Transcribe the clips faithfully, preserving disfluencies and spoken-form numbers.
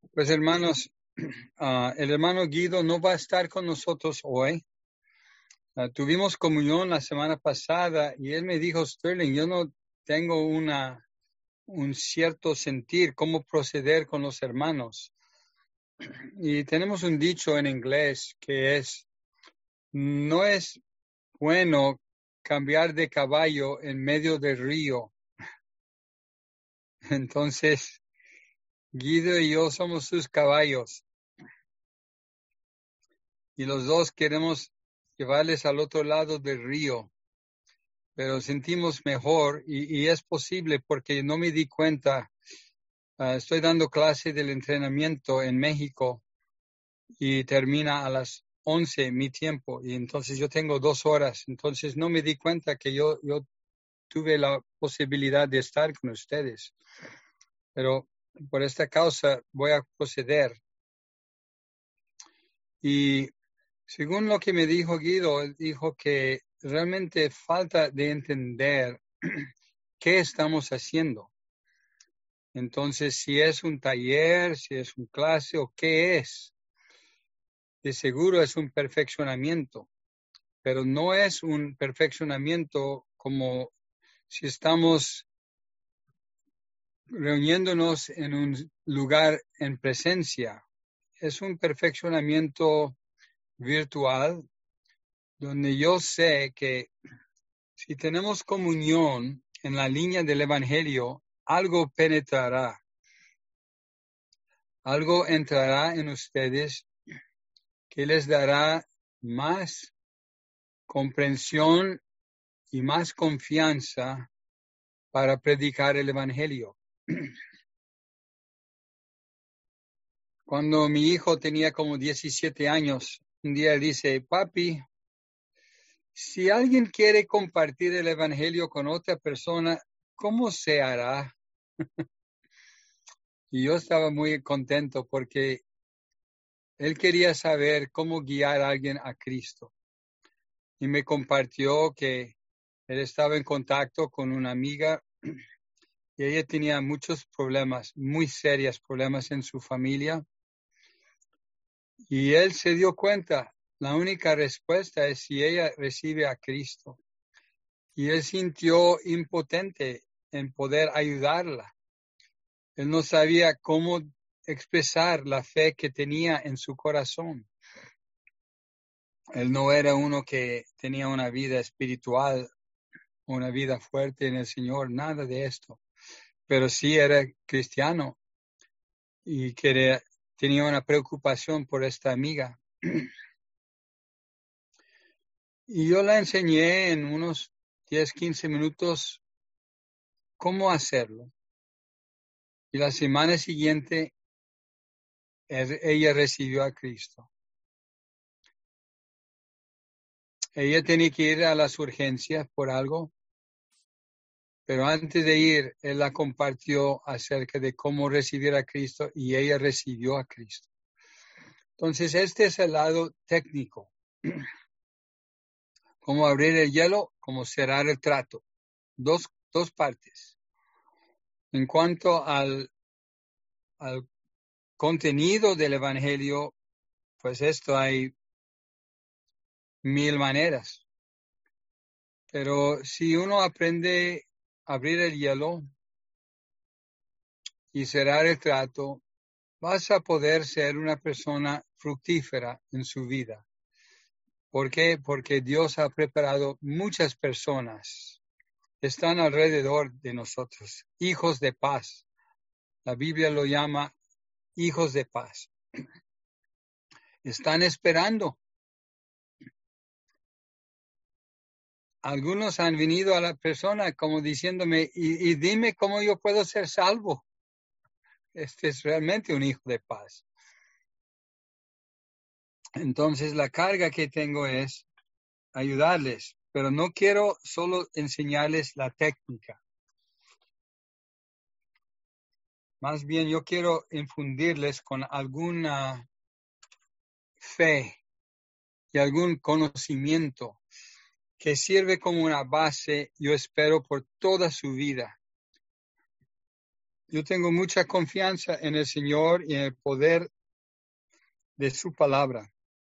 Pues hermanos, uh, el hermano Guido no va a estar con nosotros hoy. Uh, tuvimos comunión la semana pasada y él me dijo, Sterling, yo no tengo una, un cierto sentir cómo proceder con los hermanos. Y tenemos un dicho en inglés que es, no es bueno cambiar de caballo en medio del río. Entonces, Guido y yo somos sus caballos. Y los dos queremos llevarles al otro lado del río. Pero sentimos mejor y, y es posible porque no me di cuenta. Uh, estoy dando clase del entrenamiento en México y termina a las once mi tiempo. Y entonces yo tengo dos horas. Entonces no me di cuenta que yo, yo tuve la posibilidad de estar con ustedes. Pero por esta causa voy a proceder. Y según lo que me dijo Guido, dijo que realmente falta de entender qué estamos haciendo. Entonces, si es un taller, si es un clase o qué es, de seguro es un perfeccionamiento, pero no es un perfeccionamiento como si estamos reuniéndonos en un lugar en presencia. Es un perfeccionamiento virtual donde yo sé que si tenemos comunión en la línea del Evangelio, algo penetrará, algo entrará en ustedes que les dará más comprensión y más confianza para predicar el Evangelio. Cuando mi hijo tenía como diecisiete años, un día dice, papi, si alguien quiere compartir el Evangelio con otra persona, ¿cómo se hará? Y yo estaba muy contento porque él quería saber cómo guiar a alguien a Cristo. Y me compartió que él estaba en contacto con una amiga y ella tenía muchos problemas, muy serios problemas en su familia. Y él se dio cuenta, la única respuesta es si ella recibe a Cristo. Y él sintió impotente en poder ayudarla. Él no sabía cómo expresar la fe que tenía en su corazón. Él no era uno que tenía una vida espiritual, una vida fuerte en el Señor, nada de esto. Pero sí era cristiano y quería, tenía una preocupación por esta amiga. Y yo la enseñé en unos diez, quince minutos cómo hacerlo. Y la semana siguiente ella recibió a Cristo. Ella tenía que ir a las urgencias por algo, pero antes de ir, él la compartió acerca de cómo recibir a Cristo y ella recibió a Cristo. Entonces, este es el lado técnico. Cómo abrir el hielo, cómo cerrar el trato. Dos, dos partes. En cuanto al, al contenido del Evangelio, pues esto hay mil maneras. Pero si uno aprende a abrir el hielo y cerrar el trato, vas a poder ser una persona fructífera en su vida. ¿Por qué? Porque Dios ha preparado muchas personas. Están alrededor de nosotros, hijos de paz. La Biblia lo llama hijos de paz. Están esperando. Algunos han venido a la persona como diciéndome, y, y dime cómo yo puedo ser salvo. Este es realmente un hijo de paz. Entonces la carga que tengo es ayudarles, pero no quiero solo enseñarles la técnica. Más bien yo quiero infundirles con alguna fe y algún conocimiento que sirve como una base, yo espero, por toda su vida. Yo tengo mucha confianza en el Señor y en el poder de su palabra.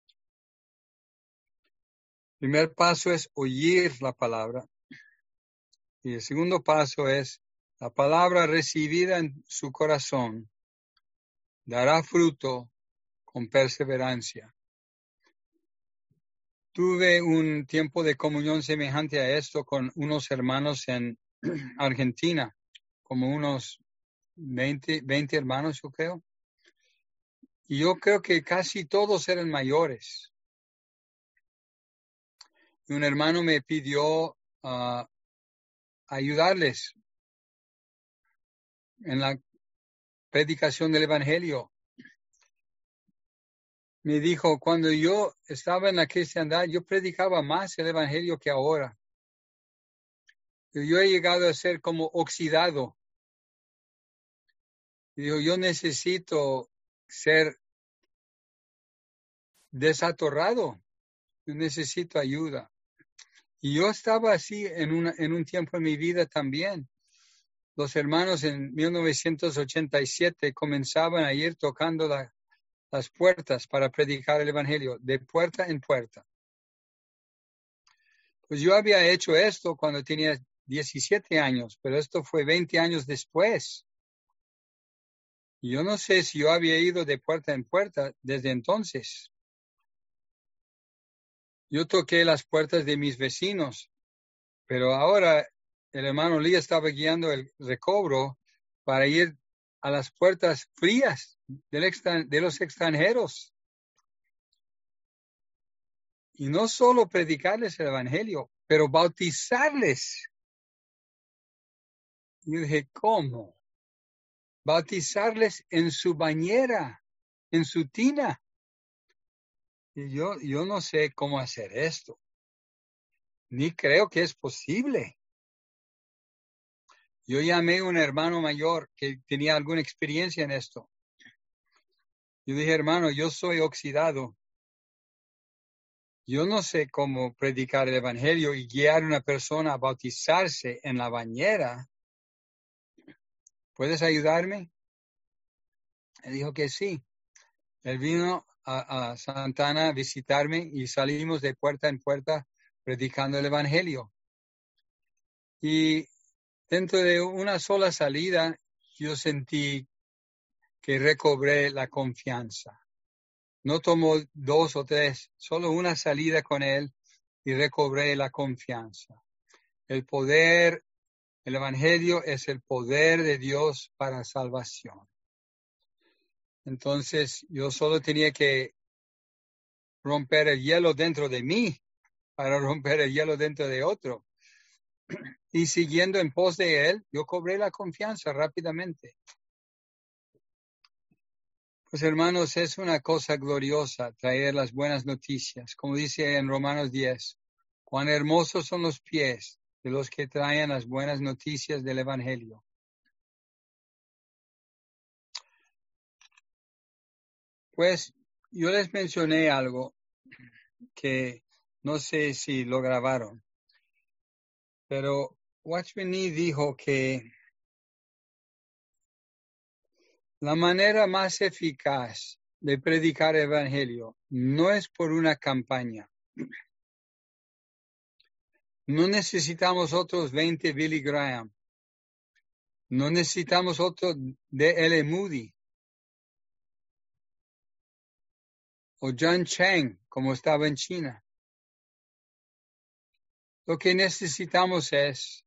El primer paso es oír la palabra. Y el segundo paso es la palabra recibida en su corazón dará fruto con perseverancia. Tuve un tiempo de comunión semejante a esto con unos hermanos en Argentina, como unos veinte, veinte hermanos, yo creo. Y yo creo que casi todos eran mayores. Y un hermano me pidió uh, ayudarles en la predicación del Evangelio. Me dijo, cuando yo estaba en la cristiandad, yo predicaba más el Evangelio que ahora. Yo he llegado a ser como oxidado. Y digo, yo necesito ser desatorrado. Yo necesito ayuda. Y yo estaba así en, una, en un tiempo en mi vida también. Los hermanos en mil novecientos ochenta y siete comenzaban a ir tocando la, las puertas para predicar el Evangelio, de puerta en puerta. Pues yo había hecho esto cuando tenía diecisiete años, pero esto fue veinte años después. Y yo no sé si yo había ido de puerta en puerta desde entonces. Yo toqué las puertas de mis vecinos, pero ahora el hermano Lee estaba guiando el recobro para ir a las puertas frías del extran, de los extranjeros. Y no solo predicarles el Evangelio, pero bautizarles. Y yo dije, ¿cómo? Bautizarles en su bañera, en su tina. Y yo, yo no sé cómo hacer esto. Ni creo que es posible. Yo llamé a un hermano mayor que tenía alguna experiencia en esto. Yo dije, hermano, yo soy oxidado. Yo no sé cómo predicar el Evangelio y guiar a una persona a bautizarse en la bañera. ¿Puedes ayudarme? Él dijo que sí. Él vino a, a Santa Ana a visitarme y salimos de puerta en puerta predicando el Evangelio. Y dentro de una sola salida, yo sentí que recobré la confianza. No tomó dos o tres, solo una salida con él y recobré la confianza. El poder, el Evangelio es el poder de Dios para salvación. Entonces yo solo tenía que romper el hielo dentro de mí para romper el hielo dentro de otro. Y siguiendo en pos de él, yo cobré la confianza rápidamente. Pues hermanos, es una cosa gloriosa traer las buenas noticias. Como dice en Romanos diez, cuán hermosos son los pies de los que traen las buenas noticias del Evangelio. Pues yo les mencioné algo que no sé si lo grabaron, pero Watchman Nee dijo que la manera más eficaz de predicar el Evangelio no es por una campaña. No necesitamos otros veinte Billy Graham. No necesitamos otro D L Moody o John Chang, como estaba en China. Lo que necesitamos es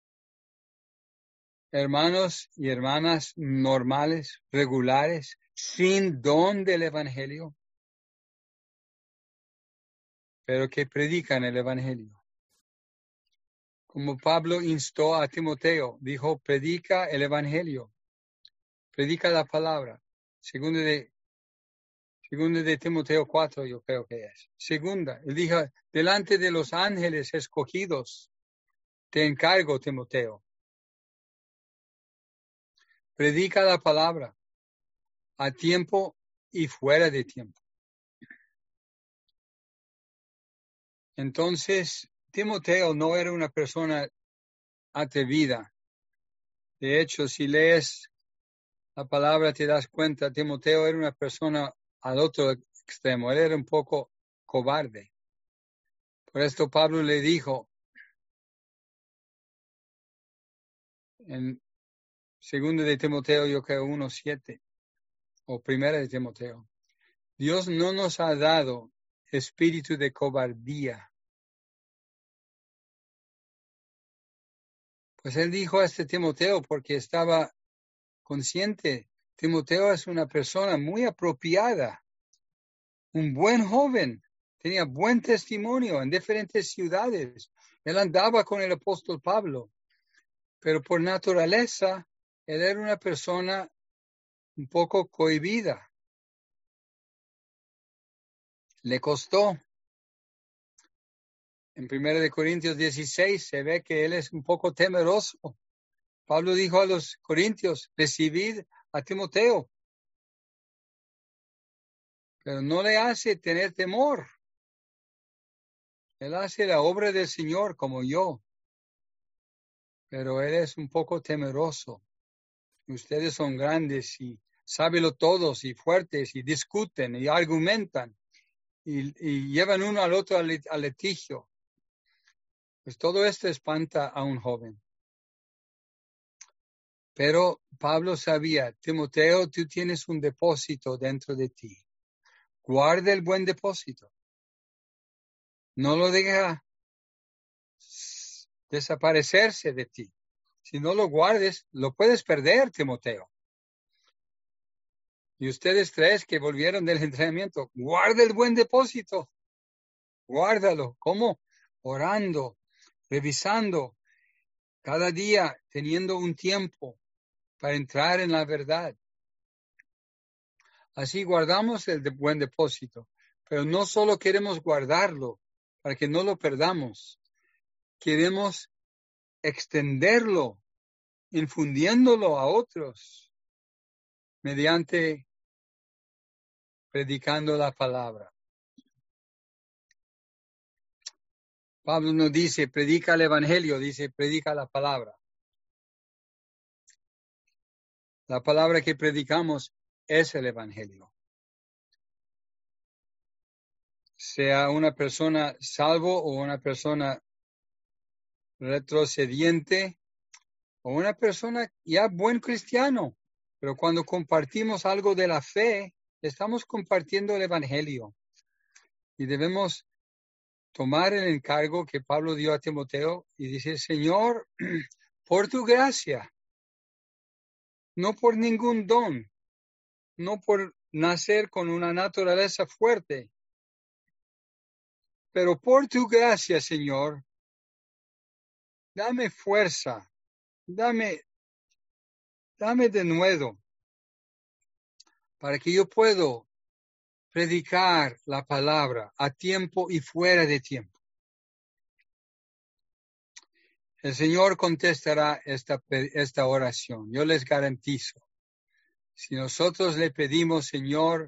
hermanos y hermanas normales, regulares, sin don del Evangelio, pero que predican el Evangelio. Como Pablo instó a Timoteo, dijo, predica el Evangelio, predica la palabra. Segundo de, segundo de Timoteo cuatro, yo creo que es. Segunda, él dijo, delante de los ángeles escogidos, te encargo, Timoteo. Predica la palabra a tiempo y fuera de tiempo. Entonces, Timoteo no era una persona atrevida. De hecho, si lees la palabra te das cuenta, Timoteo era una persona al otro extremo, él era un poco cobarde. Por esto Pablo le dijo en segundo de Timoteo, yo creo uno siete, o primera de Timoteo, Dios no nos ha dado espíritu de cobardía. Pues él dijo a este Timoteo porque estaba consciente. Timoteo es una persona muy apropiada, un buen joven, tenía buen testimonio en diferentes ciudades. Él andaba con el apóstol Pablo, pero por naturaleza él era una persona un poco cohibida. Le costó. En primera de Corintios dieciséis se ve que él es un poco temeroso. Pablo dijo a los corintios, recibid a Timoteo, pero no le hace tener temor. Él hace la obra del Señor como yo, pero él es un poco temeroso. Ustedes son grandes y sábenlo todos y fuertes y discuten y argumentan y, y llevan uno al otro al, al litigio. Pues todo esto espanta a un joven. Pero Pablo sabía, Timoteo, tú tienes un depósito dentro de ti. Guarda el buen depósito. No lo deja desaparecerse de ti. Si no lo guardes, lo puedes perder, Timoteo. Y ustedes tres que volvieron del entrenamiento, guarda el buen depósito. Guárdalo. ¿Cómo? Orando, revisando, cada día teniendo un tiempo para entrar en la verdad. Así guardamos el de buen depósito, pero no solo queremos guardarlo para que no lo perdamos, queremos extenderlo, infundiéndolo a otros mediante predicando la palabra. Pablo no dice predica el evangelio, dice predica la palabra. La palabra que predicamos es el evangelio. Sea una persona salvo o una persona retrocediente o una persona ya buen cristiano, pero cuando compartimos algo de la fe, estamos compartiendo el evangelio y debemos tomar el encargo que Pablo dio a Timoteo y dice, Señor, por tu gracia, no por ningún don, no por nacer con una naturaleza fuerte, pero por tu gracia, Señor, dame fuerza, dame, dame de nuevo, para que yo pueda predicar la palabra a tiempo y fuera de tiempo. El Señor contestará esta, esta oración. Yo les garantizo. Si nosotros le pedimos, Señor,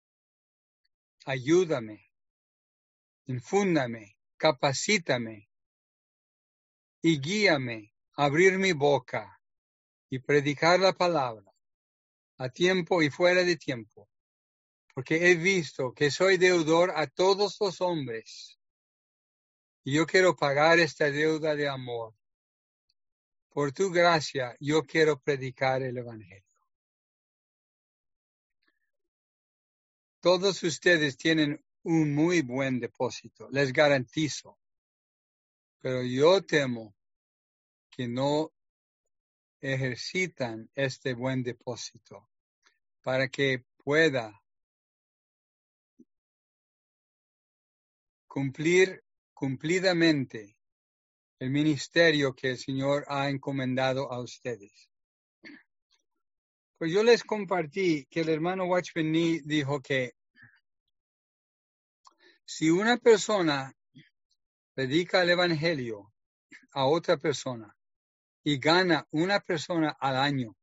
ayúdame, infúndame, capacítame y guíame a abrir mi boca y predicar la palabra a tiempo y fuera de tiempo, porque he visto que soy deudor a todos los hombres y yo quiero pagar esta deuda de amor. Por tu gracia, yo quiero predicar el evangelio. Todos ustedes tienen un muy buen depósito, les garantizo. Pero yo temo que no ejercitan este buen depósito para que pueda cumplir cumplidamente el ministerio que el Señor ha encomendado a ustedes. Pues yo les compartí que el hermano Watchman Nee dijo que si una persona predica el evangelio a otra persona y gana una persona al año,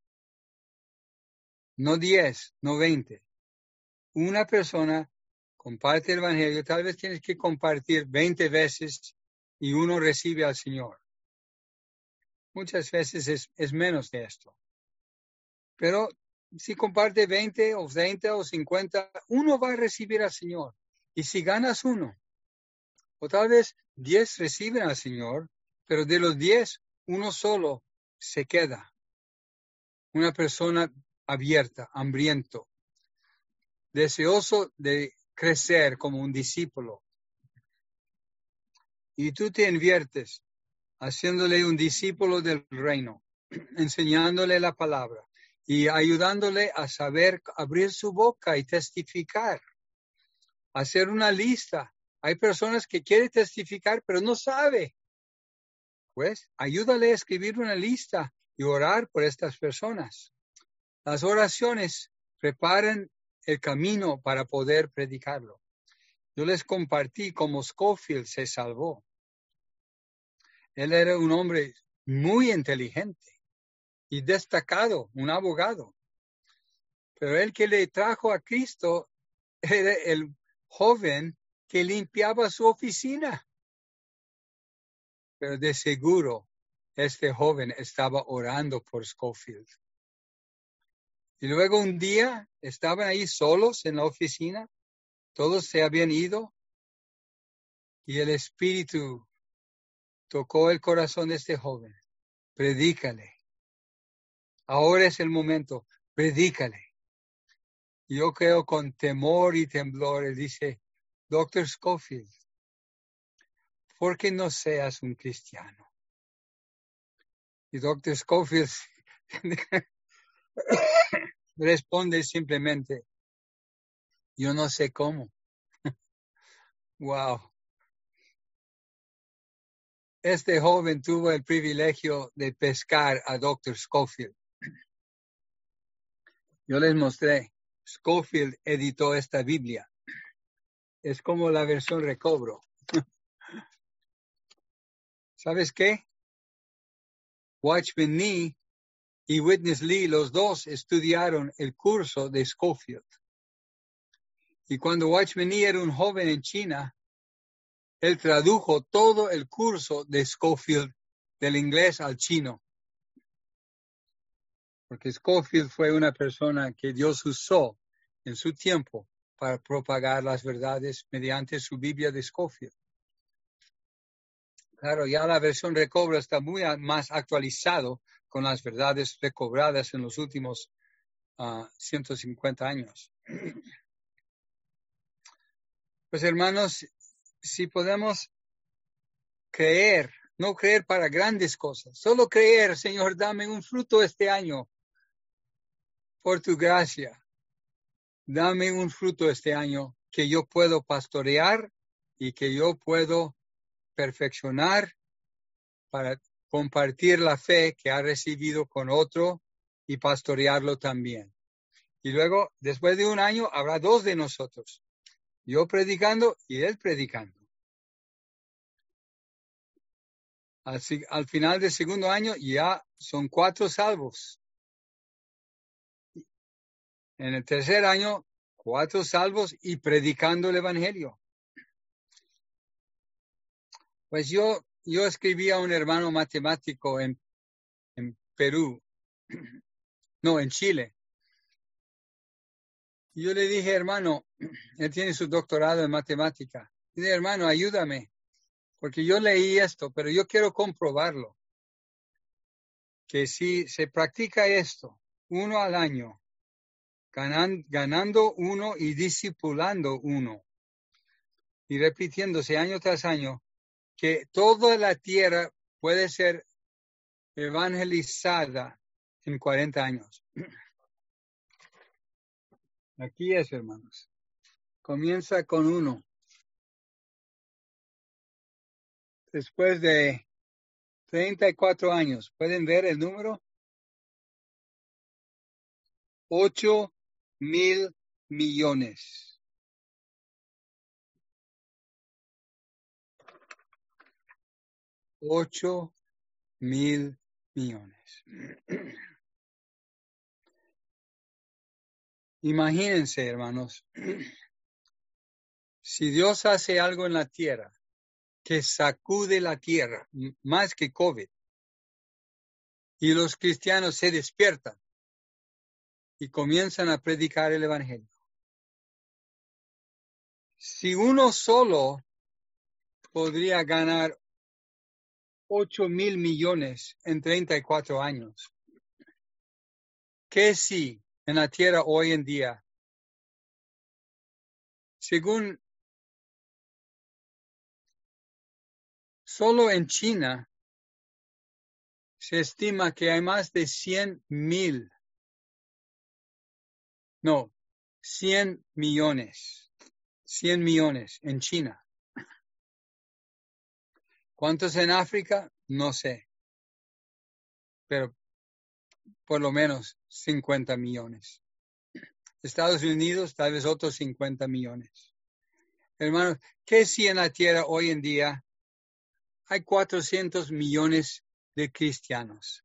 no diez, no veinte, una persona comparte el evangelio, tal vez tienes que compartir veinte veces y uno recibe al Señor. Muchas veces es, es menos de esto. Pero si comparte veinte o treinta o cincuenta, uno va a recibir al Señor. Y si ganas uno, o tal vez diez reciben al Señor, pero de los diez, uno solo se queda. Una persona abierta, hambriento, deseoso de crecer como un discípulo. Y tú te inviertes haciéndole un discípulo del reino, enseñándole la palabra y ayudándole a saber abrir su boca y testificar, hacer una lista. Hay personas que quieren testificar, pero no sabe. Pues ayúdale a escribir una lista y orar por estas personas. Las oraciones preparan el camino para poder predicarlo. Yo les compartí cómo Scofield se salvó. Él era un hombre muy inteligente y destacado, un abogado. Pero el que le trajo a Cristo era el joven que limpiaba su oficina. Pero de seguro este joven estaba orando por Scofield. Y luego un día estaban ahí solos en la oficina, todos se habían ido y el Espíritu tocó el corazón de este joven. Predícale. Ahora es el momento, predícale. Yo creo con temor y temblor, él dice, doctor Scofield, ¿por qué no seas un cristiano? Y doctor Scofield responde simplemente, yo no sé cómo. Wow. Este joven tuvo el privilegio de pescar a doctor Scofield. Yo les mostré, Scofield editó esta Biblia. Es como la versión recobro. ¿Sabes qué? Watchman Nee y Witness Lee, los dos estudiaron el curso de Scofield. Y cuando Watchman Nee era un joven en China, él tradujo todo el curso de Scofield del inglés al chino. Porque Scofield fue una persona que Dios usó en su tiempo para propagar las verdades mediante su Biblia de Scofield. Claro, ya la versión recobro está muy más actualizado con las verdades recobradas en los últimos uh, ciento cincuenta años. Pues hermanos, si podemos creer, no creer para grandes cosas, solo creer, Señor, dame un fruto este año por tu gracia. Dame un fruto este año que yo puedo pastorear y que yo puedo perfeccionar para compartir la fe que ha recibido con otro y pastorearlo también. Y luego, después de un año, habrá dos de nosotros. Yo predicando y él predicando. Al, al final del segundo año ya son cuatro salvos. En el tercer año, cuatro salvos y predicando el evangelio. Pues yo, yo escribí a un hermano matemático en, en Perú, no, en Chile. Y yo le dije, hermano, él tiene su doctorado en matemática. Y dije, hermano, ayúdame, porque yo leí esto, pero yo quiero comprobarlo. Que si se practica esto, uno al año, ganan, ganando uno y discipulando uno, y repitiéndose año tras año, que toda la tierra puede ser evangelizada en cuarenta años. Aquí es, hermanos. Comienza con uno. Después de treinta y cuatro años, ¿pueden ver el número? Ocho mil millones. Ocho mil millones. Imagínense, hermanos, si Dios hace algo en la tierra que sacude la tierra, más que COVID, y los cristianos se despiertan y comienzan a predicar el evangelio. Si uno solo podría ganar ocho mil millones en treinta y cuatro años, ¿qué si en la tierra hoy en día? Según solo en China se estima que hay más de cien mil, no, cien millones, cien millones en China. ¿Cuántos en África? No sé, pero por lo menos cincuenta millones. Estados Unidos, tal vez otros cincuenta millones. Hermanos, ¿qué si en la tierra hoy en día hay cuatrocientos millones de cristianos?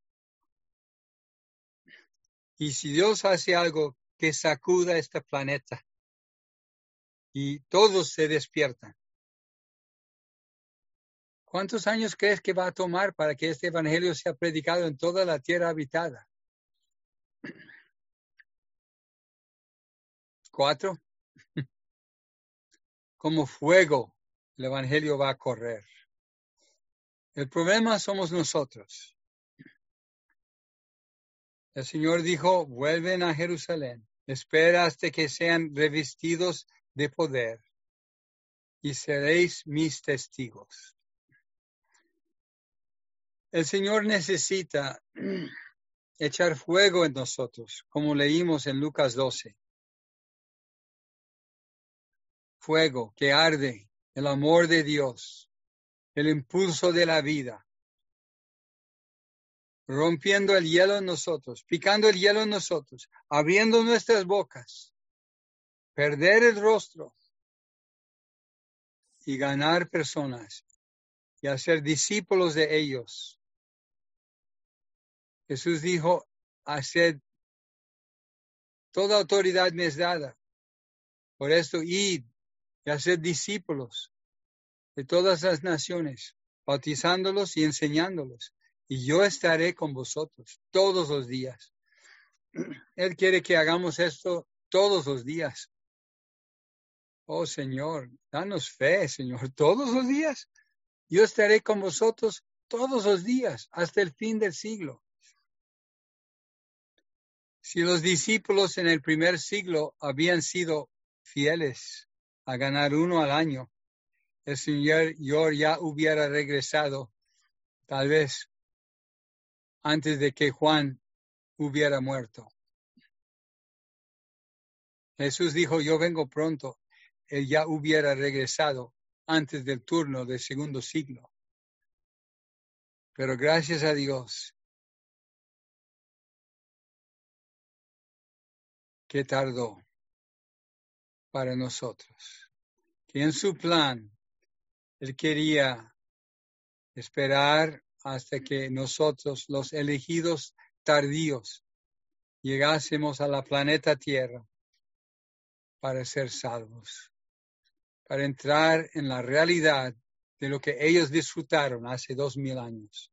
Y si Dios hace algo que sacuda este planeta y todos se despiertan, ¿cuántos años crees que va a tomar para que este evangelio sea predicado en toda la tierra habitada? ¿Cuatro? Como fuego, el evangelio va a correr. El problema somos nosotros. El Señor dijo, vuelven a Jerusalén, espera hasta que sean revestidos de poder y seréis mis testigos. El Señor necesita echar fuego en nosotros, como leímos en Lucas doce. Fuego que arde, el amor de Dios, el impulso de la vida, rompiendo el hielo en nosotros, picando el hielo en nosotros, abriendo nuestras bocas, perder el rostro y ganar personas y hacer discípulos de ellos. Jesús dijo, haced, toda autoridad me es dada. Por esto, id y haced discípulos de todas las naciones, bautizándolos y enseñándolos. Y yo estaré con vosotros todos los días. Él quiere que hagamos esto todos los días. Oh Señor, danos fe, Señor, todos los días. Yo estaré con vosotros todos los días, hasta el fin del siglo. Si los discípulos en el primer siglo habían sido fieles a ganar uno al año, el Señor ya hubiera regresado, tal vez antes de que Juan hubiera muerto. Jesús dijo, yo vengo pronto. Él ya hubiera regresado antes del turno del segundo siglo. Pero gracias a Dios que tardó para nosotros, que en su plan Él quería esperar hasta que nosotros, los elegidos tardíos, llegásemos a la planeta Tierra para ser salvos, para entrar en la realidad de lo que ellos disfrutaron hace dos mil años.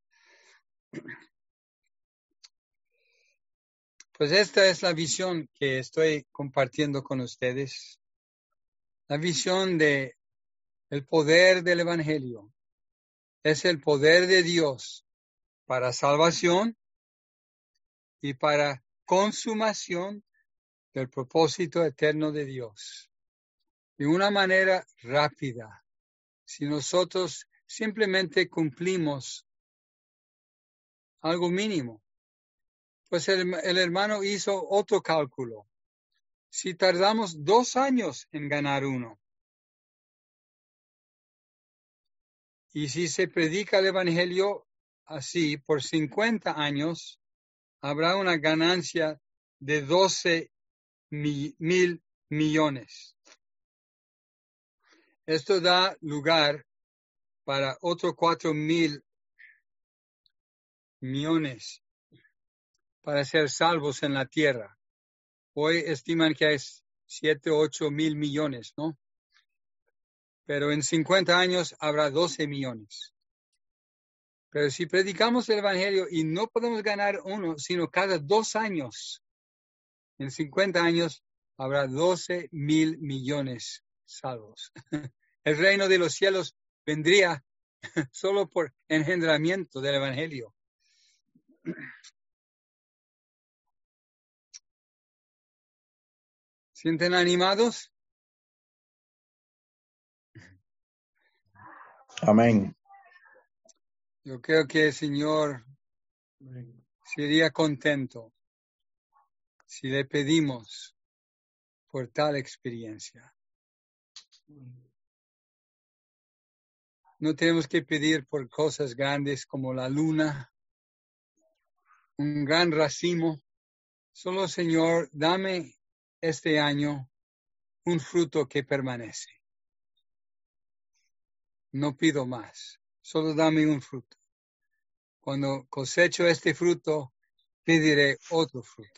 Pues esta es la visión que estoy compartiendo con ustedes, la visión de el poder del Evangelio. Es el poder de Dios para salvación y para consumación del propósito eterno de Dios. De una manera rápida, si nosotros simplemente cumplimos algo mínimo. Pues el, el hermano hizo otro cálculo. Si tardamos dos años en ganar uno, y si se predica el Evangelio así por cincuenta años, habrá una ganancia de doce mil millones. Esto da lugar para otros cuatro mil millones para ser salvos en la tierra. Hoy estiman que hay siete, ocho mil millones, ¿no? Pero en cincuenta años habrá doce millones. Pero si predicamos el Evangelio y no podemos ganar uno, sino cada dos años, En cincuenta años habrá doce mil millones salvos. El reino de los cielos vendría solo por engendramiento del evangelio. ¿Sienten animados? Amén. Yo creo que el Señor sería contento si le pedimos por tal experiencia. No tenemos que pedir por cosas grandes como la luna, un gran racimo. Solo, Señor, dame este año un fruto que permanece. No pido más, solo dame un fruto. Cuando cosecho este fruto, pediré otro fruto.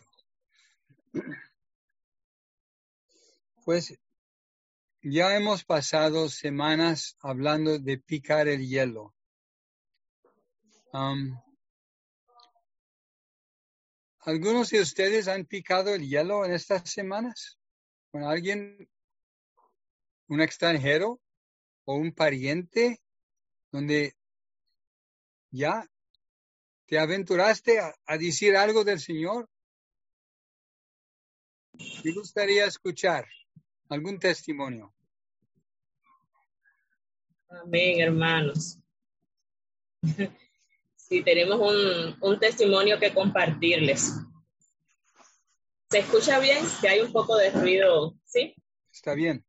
Pues ya hemos pasado semanas hablando de picar el hielo. Um, ¿Algunos de ustedes han picado el hielo en estas semanas? ¿Con alguien, un extranjero o un pariente, donde ya te aventuraste a, a decir algo del Señor? Me gustaría escuchar algún testimonio. Amén, hermanos. Sí, tenemos un, un testimonio que compartirles. ¿Se escucha bien? Que hay un poco de ruido, ¿sí? Está bien.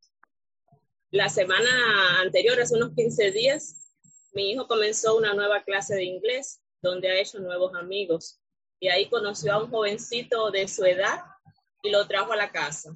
La semana anterior, hace unos quince días, mi hijo comenzó una nueva clase de inglés, donde ha hecho nuevos amigos. Y ahí conoció a un jovencito de su edad y lo trajo a la casa.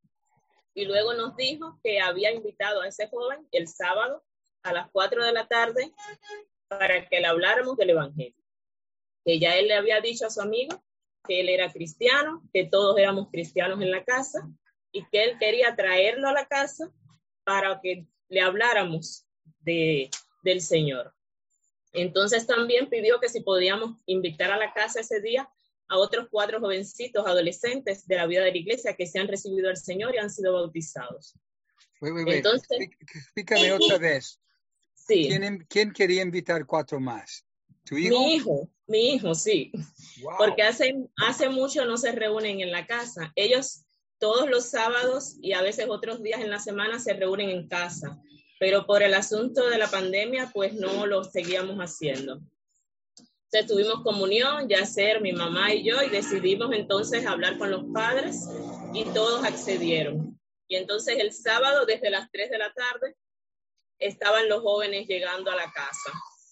Y luego nos dijo que había invitado a ese joven el sábado a las cuatro de la tarde para que le habláramos del evangelio. Que ya él le había dicho a su amigo que él era cristiano, que todos éramos cristianos en la casa y que él quería traerlo a la casa para que le habláramos de, del Señor. Entonces también pidió que si podíamos invitar a la casa ese día a otros cuatro jovencitos adolescentes de la vida de la iglesia que se han recibido al Señor y han sido bautizados. Wait, wait, wait. Entonces, explícame otra vez. Sí. ¿Quién, ¿Quién quería invitar cuatro más? ¿Tu hijo? Mi hijo, mi hijo, sí. Wow. Porque hace, hace mucho no se reúnen en la casa. Ellos todos los sábados y a veces otros días en la semana se reúnen en casa. Pero por el asunto de la pandemia, pues no lo seguíamos haciendo. Entonces tuvimos comunión, Yacer, mi mamá y yo, y decidimos entonces hablar con los padres y todos accedieron. Y entonces el sábado desde las tres de la tarde estaban los jóvenes llegando a la casa.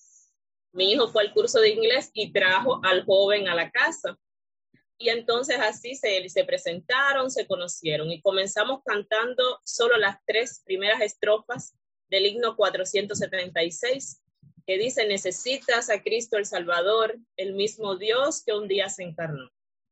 Mi hijo fue al curso de inglés y trajo al joven a la casa. Y entonces así se, se presentaron, se conocieron y comenzamos cantando solo las tres primeras estrofas del himno cuatrocientos setenta y seis, que dice: necesitas a Cristo el Salvador, el mismo Dios que un día se encarnó.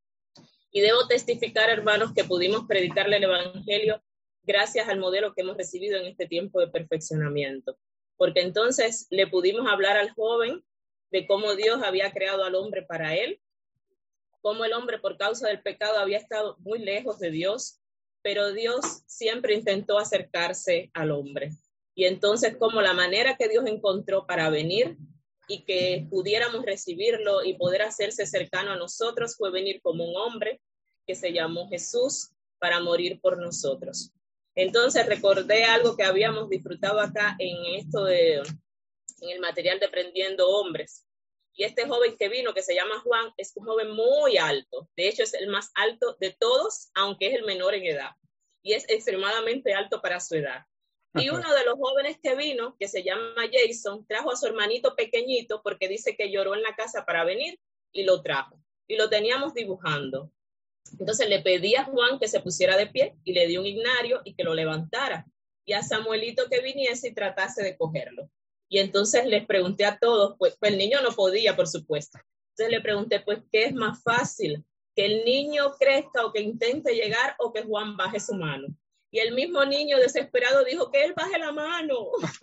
Y debo testificar, hermanos, que pudimos predicarle el evangelio gracias al modelo que hemos recibido en este tiempo de perfeccionamiento. Porque entonces le pudimos hablar al joven de cómo Dios había creado al hombre para él, cómo el hombre por causa del pecado había estado muy lejos de Dios, pero Dios siempre intentó acercarse al hombre. Y entonces como la manera que Dios encontró para venir y que pudiéramos recibirlo y poder hacerse cercano a nosotros fue venir como un hombre que se llamó Jesús para morir por nosotros. Entonces recordé algo que habíamos disfrutado acá en esto de, en el material de Prendiendo Hombres. Y este joven que vino, que se llama Juan, es un joven muy alto. De hecho, es el más alto de todos, aunque es el menor en edad. Y es extremadamente alto para su edad. Y uno de los jóvenes que vino, que se llama Jason, trajo a su hermanito pequeñito porque dice que lloró en la casa para venir y lo trajo. Y lo teníamos dibujando. Entonces le pedí a Juan que se pusiera de pie y le di un ignario y que lo levantara. Y a Samuelito que viniese y tratase de cogerlo. Y entonces les pregunté a todos, pues, pues el niño no podía, por supuesto. Entonces le pregunté, pues, ¿qué es más fácil? ¿Que el niño crezca o que intente llegar o que Juan baje su mano? Y el mismo niño desesperado dijo que él baje la mano.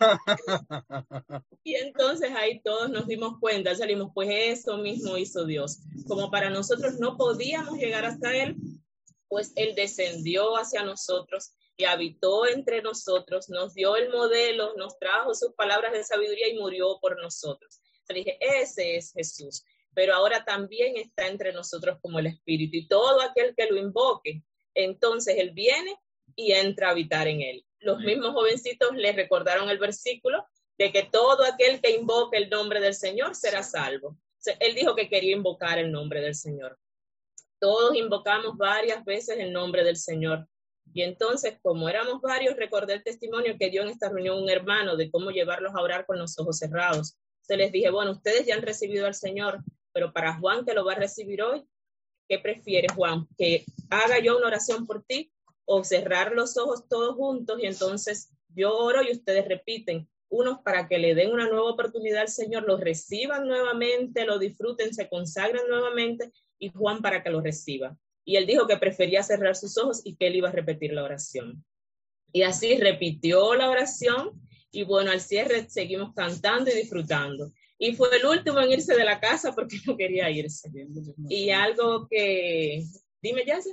Y entonces ahí todos nos dimos cuenta, salimos, pues eso mismo hizo Dios. Como para nosotros no podíamos llegar hasta él, pues Él descendió hacia nosotros y habitó entre nosotros, nos dio el modelo, nos trajo sus palabras de sabiduría y murió por nosotros. Entonces dije, ese es Jesús, pero ahora también está entre nosotros como el Espíritu, y todo aquel que lo invoque, entonces Él viene y entra a habitar en él. Los mismos jovencitos les recordaron el versículo de que todo aquel que invoque el nombre del Señor será salvo. Él dijo que quería invocar el nombre del Señor. Todos invocamos varias veces el nombre del Señor. Y entonces, como éramos varios, recordé el testimonio que dio en esta reunión un hermano de cómo llevarlos a orar con los ojos cerrados. Entonces les dije, bueno, ustedes ya han recibido al Señor, pero para Juan, que lo va a recibir hoy, ¿qué prefieres, Juan? ¿Que haga yo una oración por ti o cerrar los ojos todos juntos y entonces yo oro y ustedes repiten? Unos para que le den una nueva oportunidad al Señor, lo reciban nuevamente, lo disfruten, se consagran nuevamente, y Juan para que lo reciba. Y él dijo que prefería cerrar sus ojos y que él iba a repetir la oración. Y así repitió la oración y bueno, al cierre seguimos cantando y disfrutando. Y fue el último en irse de la casa porque no quería irse. Y algo que... Dime, Yasser.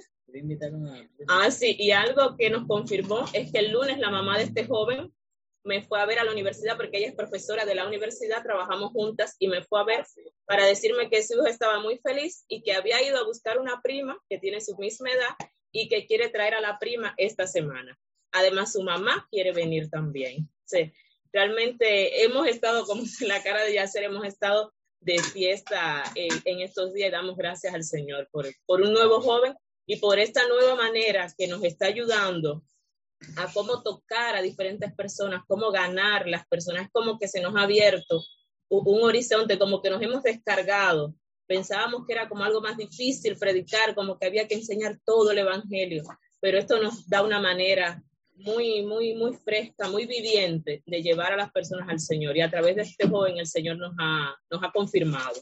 Ah, sí, y algo que nos confirmó es que el lunes la mamá de este joven me fue a ver a la universidad porque ella es profesora de la universidad, trabajamos juntas y me fue a ver para decirme que su hijo estaba muy feliz y que había ido a buscar una prima que tiene su misma edad y que quiere traer a la prima esta semana. Además, su mamá quiere venir también. Sí, realmente hemos estado, como en la cara de Yasser, hemos estado de fiesta en, en estos días. Damos gracias al Señor por, por un nuevo joven y por esta nueva manera que nos está ayudando a cómo tocar a diferentes personas, cómo ganar las personas, como que se nos ha abierto un, un horizonte, como que nos hemos descargado. Pensábamos que era como algo más difícil predicar, como que había que enseñar todo el evangelio, pero esto nos da una manera muy, muy, muy fresca, muy viviente de llevar a las personas al Señor, y a través de este joven el Señor nos ha, nos ha confirmado.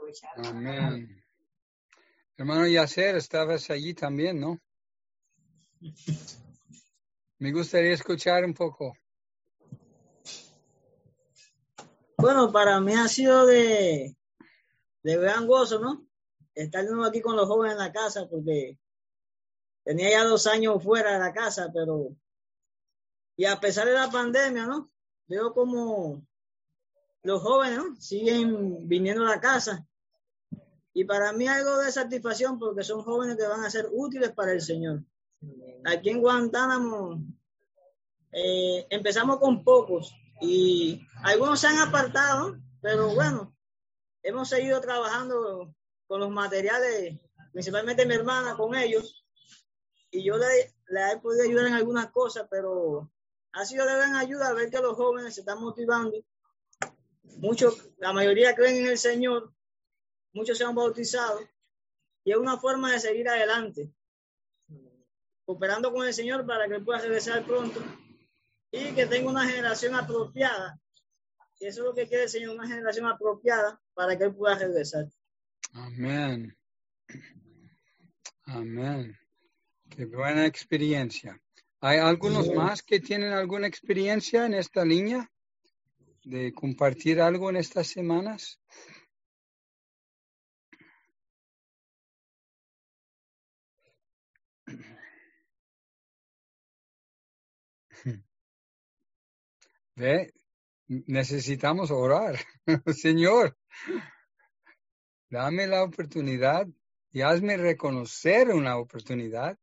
Amén. Hermano Yasser, estabas allí también, ¿no? Me gustaría escuchar un poco. Bueno, para mí ha sido de, de gran gozo, ¿no? Estar de nuevo aquí con los jóvenes en la casa, porque tenía ya dos años fuera de la casa, pero y a pesar de la pandemia, ¿no? Veo como los jóvenes, ¿no? Siguen viniendo a la casa. Y para mí algo de satisfacción porque son jóvenes que van a ser útiles para el Señor. Aquí en Guantánamo eh, empezamos con pocos y algunos se han apartado, pero bueno, hemos seguido trabajando con los materiales, principalmente mi hermana con ellos, y yo le, le he podido ayudar en algunas cosas, pero ha sido de gran ayuda ver que los jóvenes se están motivando. Muchos, la mayoría creen en el Señor, muchos se han bautizado, y es una forma de seguir adelante, cooperando con el Señor para que él pueda regresar pronto y que tenga una generación apropiada. Y eso es lo que quiere el Señor, una generación apropiada para que él pueda regresar. Amén. Amén. Qué buena experiencia. ¿Hay algunos sí. más que tienen alguna experiencia en esta línea de compartir algo en estas semanas? ¿Ve? Necesitamos orar. Señor, dame la oportunidad y hazme reconocer una oportunidad.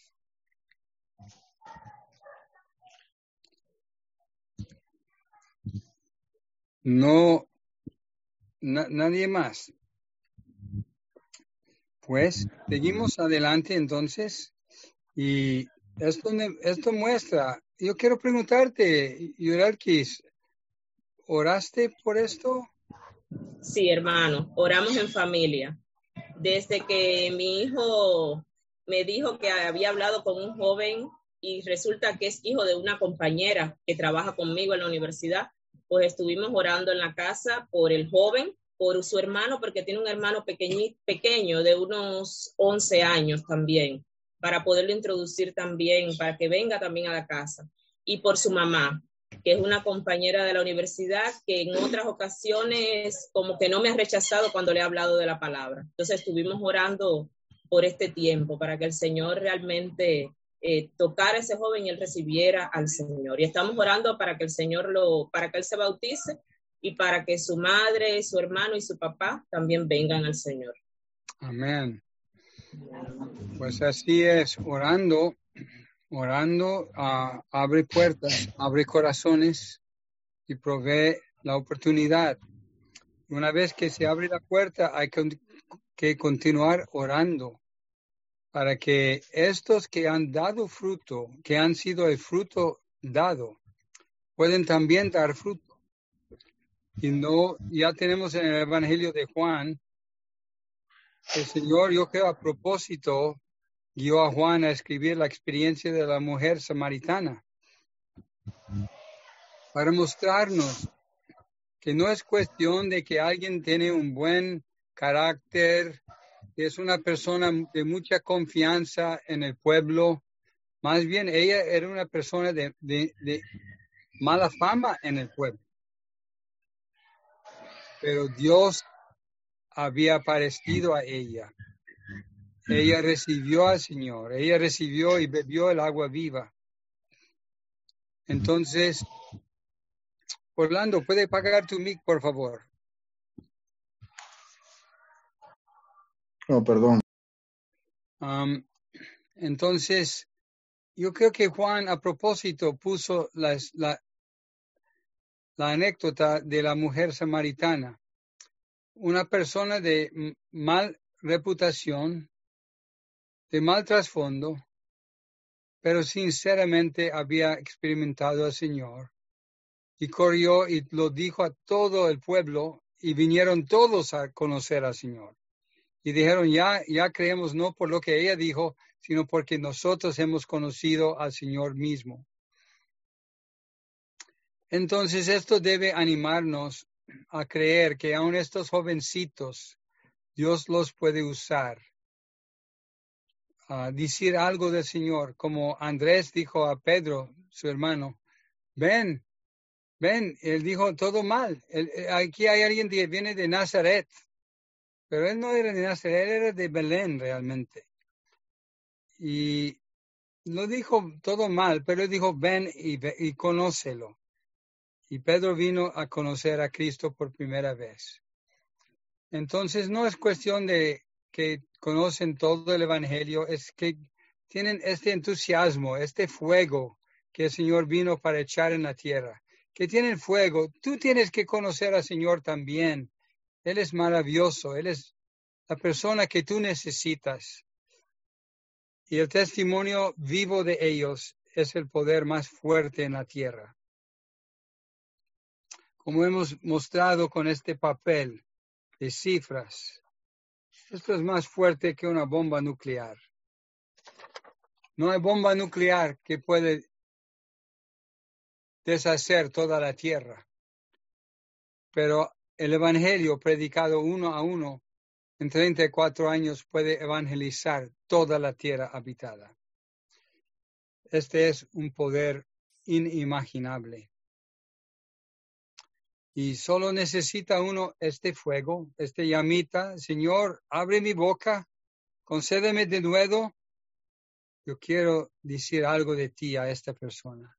No, na, nadie más. Pues seguimos adelante entonces, y esto, esto muestra, yo quiero preguntarte, Yuralkis, ¿oraste por esto? Sí, hermano, oramos en familia. Desde que mi hijo me dijo que había hablado con un joven y resulta que es hijo de una compañera que trabaja conmigo en la universidad, pues estuvimos orando en la casa por el joven, por su hermano, porque tiene un hermano pequeño, pequeño de unos once años también, para poderlo introducir también, para que venga también a la casa, y por su mamá, que es una compañera de la universidad que en otras ocasiones como que no me ha rechazado cuando le he hablado de la palabra. Entonces estuvimos orando por este tiempo, para que el Señor realmente eh, tocara a ese joven y él recibiera al Señor. Y estamos orando para que el Señor lo, para que él se bautice y para que su madre, su hermano y su papá también vengan al Señor. Amén. Pues así es, orando, orando, uh, abre puertas, abre corazones y provee la oportunidad. Una vez que se abre la puerta, hay que, que continuar orando para que estos que han dado fruto, que han sido el fruto dado, pueden también dar fruto. Y no, ya tenemos en el Evangelio de Juan, el Señor, yo creo a propósito, guió a Juan a escribir la experiencia de la mujer samaritana para mostrarnos que no es cuestión de que alguien tiene un buen carácter, que es una persona de mucha confianza en el pueblo. Más bien, ella era una persona de, de, de mala fama en el pueblo. Pero Dios había aparecido a ella. Ella recibió al Señor. Ella recibió y bebió el agua viva. Entonces, Orlando, ¿puede pagar tu mic, por favor? No, perdón. Um, entonces, yo creo que Juan a propósito puso la, la, la anécdota de la mujer samaritana. Una persona de mal reputación, de mal trasfondo, pero sinceramente había experimentado al Señor. Y corrió y lo dijo a todo el pueblo y vinieron todos a conocer al Señor. Y dijeron, ya, ya creemos no por lo que ella dijo, sino porque nosotros hemos conocido al Señor mismo. Entonces esto debe animarnos a creer que aun estos jovencitos, Dios los puede usar. A decir algo del Señor, como Andrés dijo a Pedro, su hermano, ven, ven, él dijo todo mal. Él, aquí hay alguien que viene de Nazaret, pero él no era de Nazaret, él era de Belén realmente. Y lo dijo todo mal, pero él dijo, ven y, y conócelo. Y Pedro vino a conocer a Cristo por primera vez. Entonces no es cuestión de que conocen todo el Evangelio, es que tienen este entusiasmo, este fuego que el Señor vino para echar en la tierra. Que tienen fuego. Tú tienes que conocer al Señor también. Él es maravilloso. Él es la persona que tú necesitas. Y el testimonio vivo de ellos es el poder más fuerte en la tierra. Como hemos mostrado con este papel de cifras, esto es más fuerte que una bomba nuclear. No hay bomba nuclear que puede deshacer toda la tierra. Pero el evangelio predicado uno a uno en treinta y cuatro años puede evangelizar toda la tierra habitada. Este es un poder inimaginable. Y solo necesita uno este fuego, este llamita. Señor, abre mi boca, concédeme de nuevo. Yo quiero decir algo de ti a esta persona.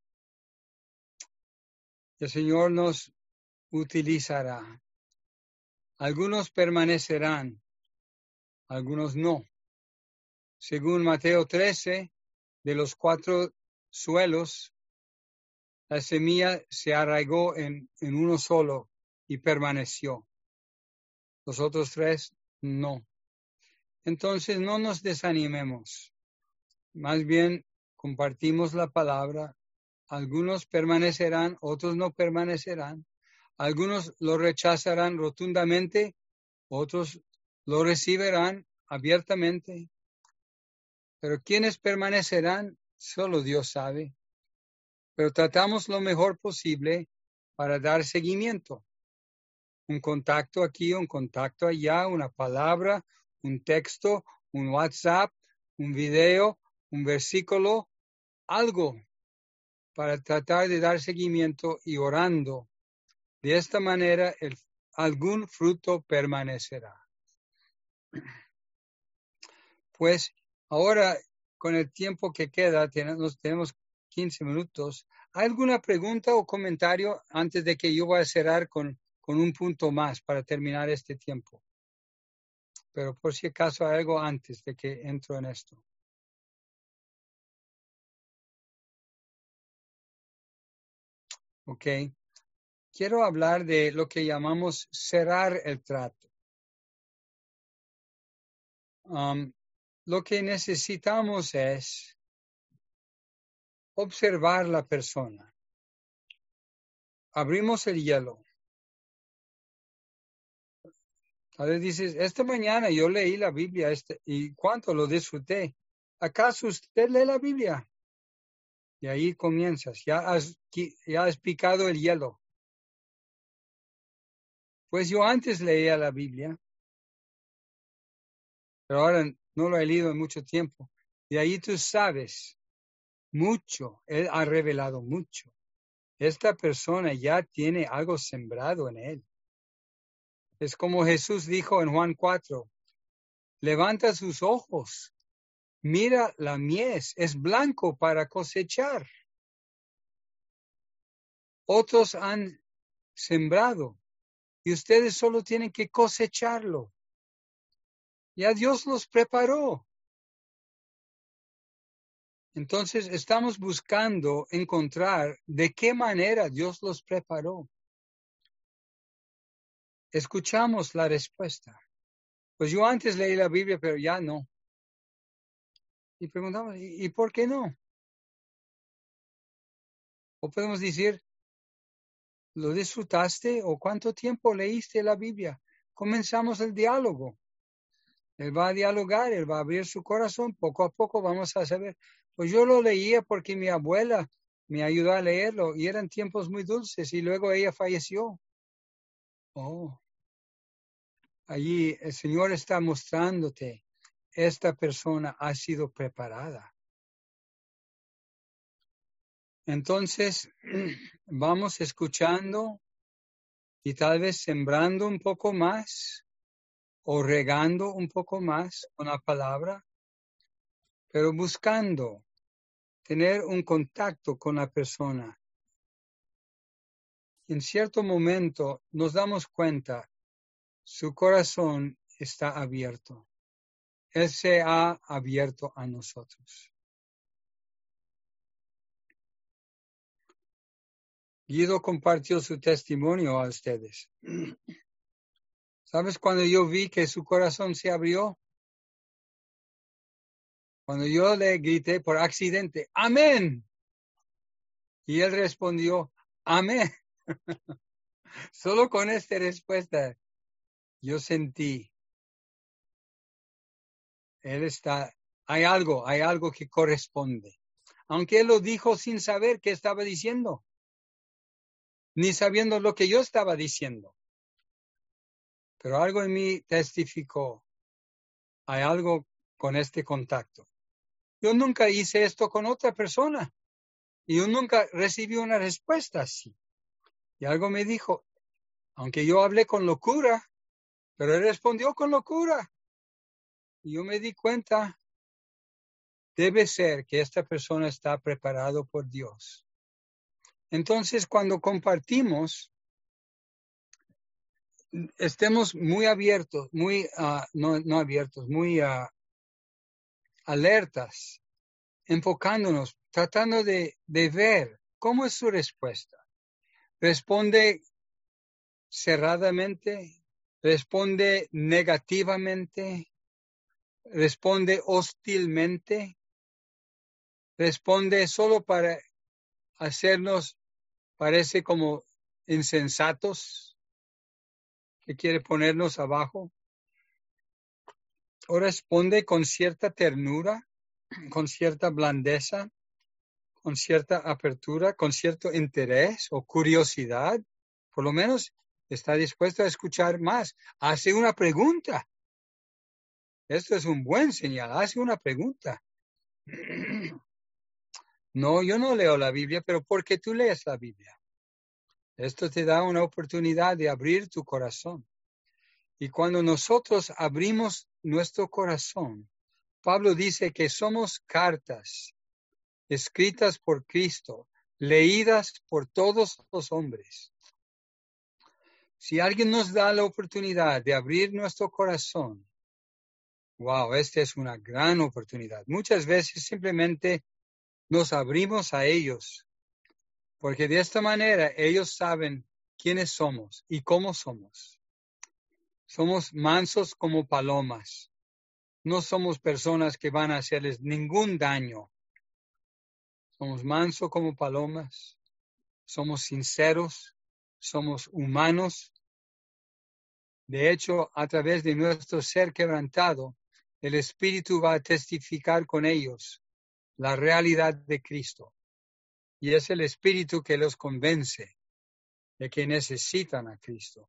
El Señor nos utilizará. Algunos permanecerán, algunos no. Según Mateo trece, de los cuatro suelos, la semilla se arraigó en, en uno solo y permaneció. Los otros tres, no. Entonces no nos desanimemos. Más bien compartimos la palabra. Algunos permanecerán, otros no permanecerán. Algunos lo rechazarán rotundamente, otros lo recibirán abiertamente. Pero quienes permanecerán, solo Dios sabe. Pero tratamos lo mejor posible para dar seguimiento. Un contacto aquí, un contacto allá, una palabra, un texto, un WhatsApp, un video, un versículo, algo para tratar de dar seguimiento y orando. De esta manera, el, algún fruto permanecerá. Pues ahora, con el tiempo que queda, tenemos, tenemos quince minutos. ¿Hay alguna pregunta o comentario antes de que yo voy a cerrar con, con un punto más para terminar este tiempo? Pero por si acaso hay algo antes de que entro en esto. Ok. Quiero hablar de lo que llamamos cerrar el trato. Um, lo que necesitamos es observar la persona. Abrimos el hielo. A veces dices, esta mañana yo leí la Biblia este, y cuánto lo disfruté. ¿Acaso usted lee la Biblia? Y ahí comienzas. Ya has, ya has picado el hielo. Pues yo antes leía la Biblia, pero ahora no lo he leído en mucho tiempo. Y ahí tú sabes mucho. Él ha revelado mucho. Esta persona ya tiene algo sembrado en él. Es como Jesús dijo en Juan cuatro, levanta sus ojos, mira la mies, es blanco para cosechar. Otros han sembrado y ustedes solo tienen que cosecharlo. Ya Dios los preparó. Entonces estamos buscando encontrar de qué manera Dios los preparó. Escuchamos la respuesta. Pues yo antes leí la Biblia, pero ya no. Y preguntamos, ¿y, y por qué no? O podemos decir, ¿lo disfrutaste o cuánto tiempo leíste la Biblia? Comenzamos el diálogo. Él va a dialogar, él va a abrir su corazón. Poco a poco vamos a saber. Pues yo lo leía porque mi abuela me ayudó a leerlo y eran tiempos muy dulces y luego ella falleció. Oh, allí el Señor está mostrándote, esta persona ha sido preparada. Entonces, vamos escuchando y tal vez sembrando un poco más o regando un poco más con la palabra, pero buscando tener un contacto con la persona. En cierto momento nos damos cuenta, su corazón está abierto. Él se ha abierto a nosotros. Guido compartió su testimonio a ustedes. ¿Sabes cuando yo vi que su corazón se abrió? Cuando yo le grité por accidente, ¡amén! Y él respondió, ¡amén! Solo con esta respuesta yo sentí, él está, hay algo, hay algo que corresponde. Aunque él lo dijo sin saber qué estaba diciendo, ni sabiendo lo que yo estaba diciendo. Pero algo en mí testificó, hay algo con este contacto. Yo nunca hice esto con otra persona y yo nunca recibí una respuesta así. Y algo me dijo, aunque yo hablé con locura, pero él respondió con locura. Y yo me di cuenta, debe ser que esta persona está preparado por Dios. Entonces, cuando compartimos, estemos muy abiertos, muy, uh, no, no abiertos, muy uh, alertas, enfocándonos, tratando de, de ver cómo es su respuesta. ¿Responde cerradamente? ¿Responde negativamente? ¿Responde hostilmente? ¿Responde solo para hacernos, parece como insensatos, que quiere ponernos abajo? ¿O responde con cierta ternura, con cierta blandeza, con cierta apertura, con cierto interés o curiosidad? Por lo menos está dispuesto a escuchar más. Hace una pregunta. Esto es un buen señal. Hace una pregunta. No, yo no leo la Biblia, pero ¿por qué tú lees la Biblia? Esto te da una oportunidad de abrir tu corazón. Y cuando nosotros abrimos nuestro corazón, Pablo dice que somos cartas escritas por Cristo, leídas por todos los hombres. Si alguien nos da la oportunidad de abrir nuestro corazón, wow, esta es una gran oportunidad. Muchas veces simplemente nos abrimos a ellos, porque de esta manera ellos saben quiénes somos y cómo somos. Somos mansos como palomas. No somos personas que van a hacerles ningún daño. Somos mansos como palomas. Somos sinceros. Somos humanos. De hecho, a través de nuestro ser quebrantado, el Espíritu va a testificar con ellos la realidad de Cristo. Y es el Espíritu que los convence de que necesitan a Cristo.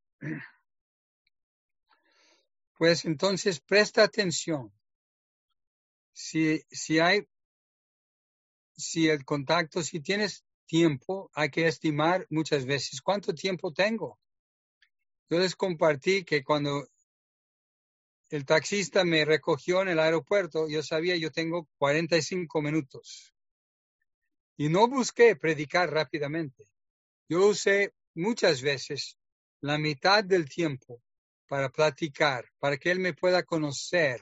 Pues entonces presta atención. Si, si hay, si el contacto, si tienes tiempo, hay que estimar muchas veces cuánto tiempo tengo. Yo les compartí que cuando el taxista me recogió en el aeropuerto, yo sabía yo tengo cuarenta y cinco minutos. Y no busqué predicar rápidamente. Yo usé muchas veces la mitad del tiempo para platicar, para que él me pueda conocer.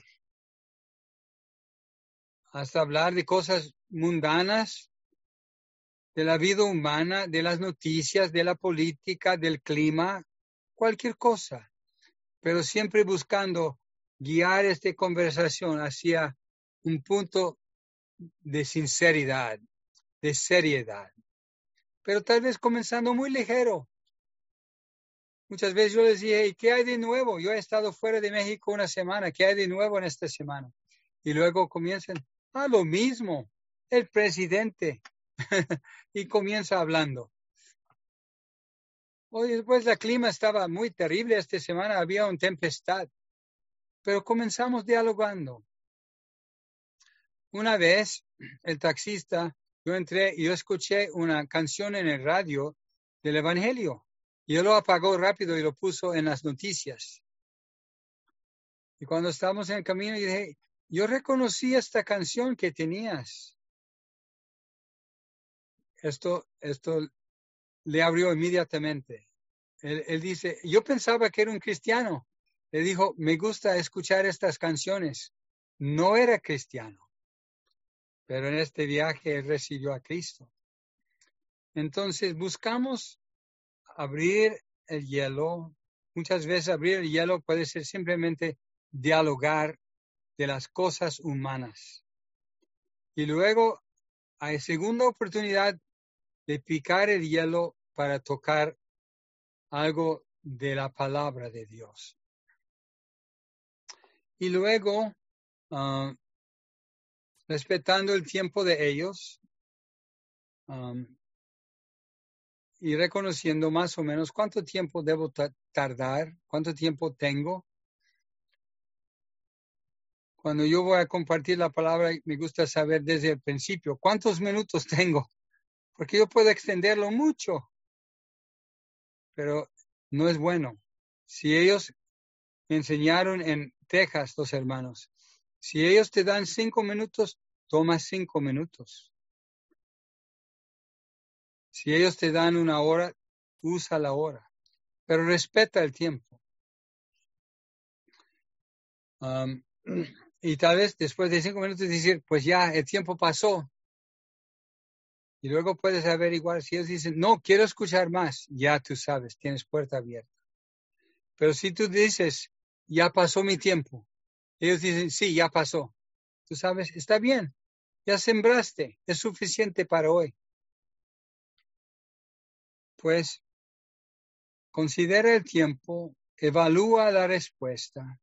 Hasta hablar de cosas mundanas, de la vida humana, de las noticias, de la política, del clima, cualquier cosa. Pero siempre buscando guiar esta conversación hacia un punto de sinceridad, de seriedad. Pero tal vez comenzando muy ligero. Muchas veces yo les dije, ¿qué hay de nuevo? Yo he estado fuera de México una semana, ¿qué hay de nuevo en esta semana? Y luego comienzan, ah, lo mismo, el presidente. Y comienza hablando. Hoy después el clima estaba muy terrible esta semana, había una tempestad. Pero comenzamos dialogando. Una vez, el taxista, yo entré y yo escuché una canción en el radio del Evangelio. Y él lo apagó rápido y lo puso en las noticias. Y cuando estábamos en el camino, yo dije, yo reconocí esta canción que tenías. Esto, esto le abrió inmediatamente. Él, él dice, yo pensaba que era un cristiano. Le dijo, me gusta escuchar estas canciones. No era cristiano. Pero en este viaje él recibió a Cristo. Entonces buscamos abrir el hielo. Muchas veces abrir el hielo puede ser simplemente dialogar de las cosas humanas. Y luego hay segunda oportunidad de picar el hielo para tocar algo de la palabra de Dios. Y luego, uh, respetando el tiempo de ellos, um, y reconociendo más o menos cuánto tiempo debo ta- tardar, cuánto tiempo tengo. Cuando yo voy a compartir la palabra, me gusta saber desde el principio cuántos minutos tengo, porque yo puedo extenderlo mucho, pero no es bueno. Si ellos me enseñaron en Texas, los hermanos, si ellos te dan cinco minutos, toma cinco minutos. Si ellos te dan una hora, usa la hora, pero respeta el tiempo. Um, y tal vez después de cinco minutos decir, pues ya el tiempo pasó. Y luego puedes averiguar si ellos dicen, no, quiero escuchar más. Ya tú sabes, tienes puerta abierta. Pero si tú dices, ya pasó mi tiempo. Ellos dicen, sí, ya pasó. Tú sabes, está bien. Ya sembraste, es suficiente para hoy. Pues considera el tiempo, evalúa la respuesta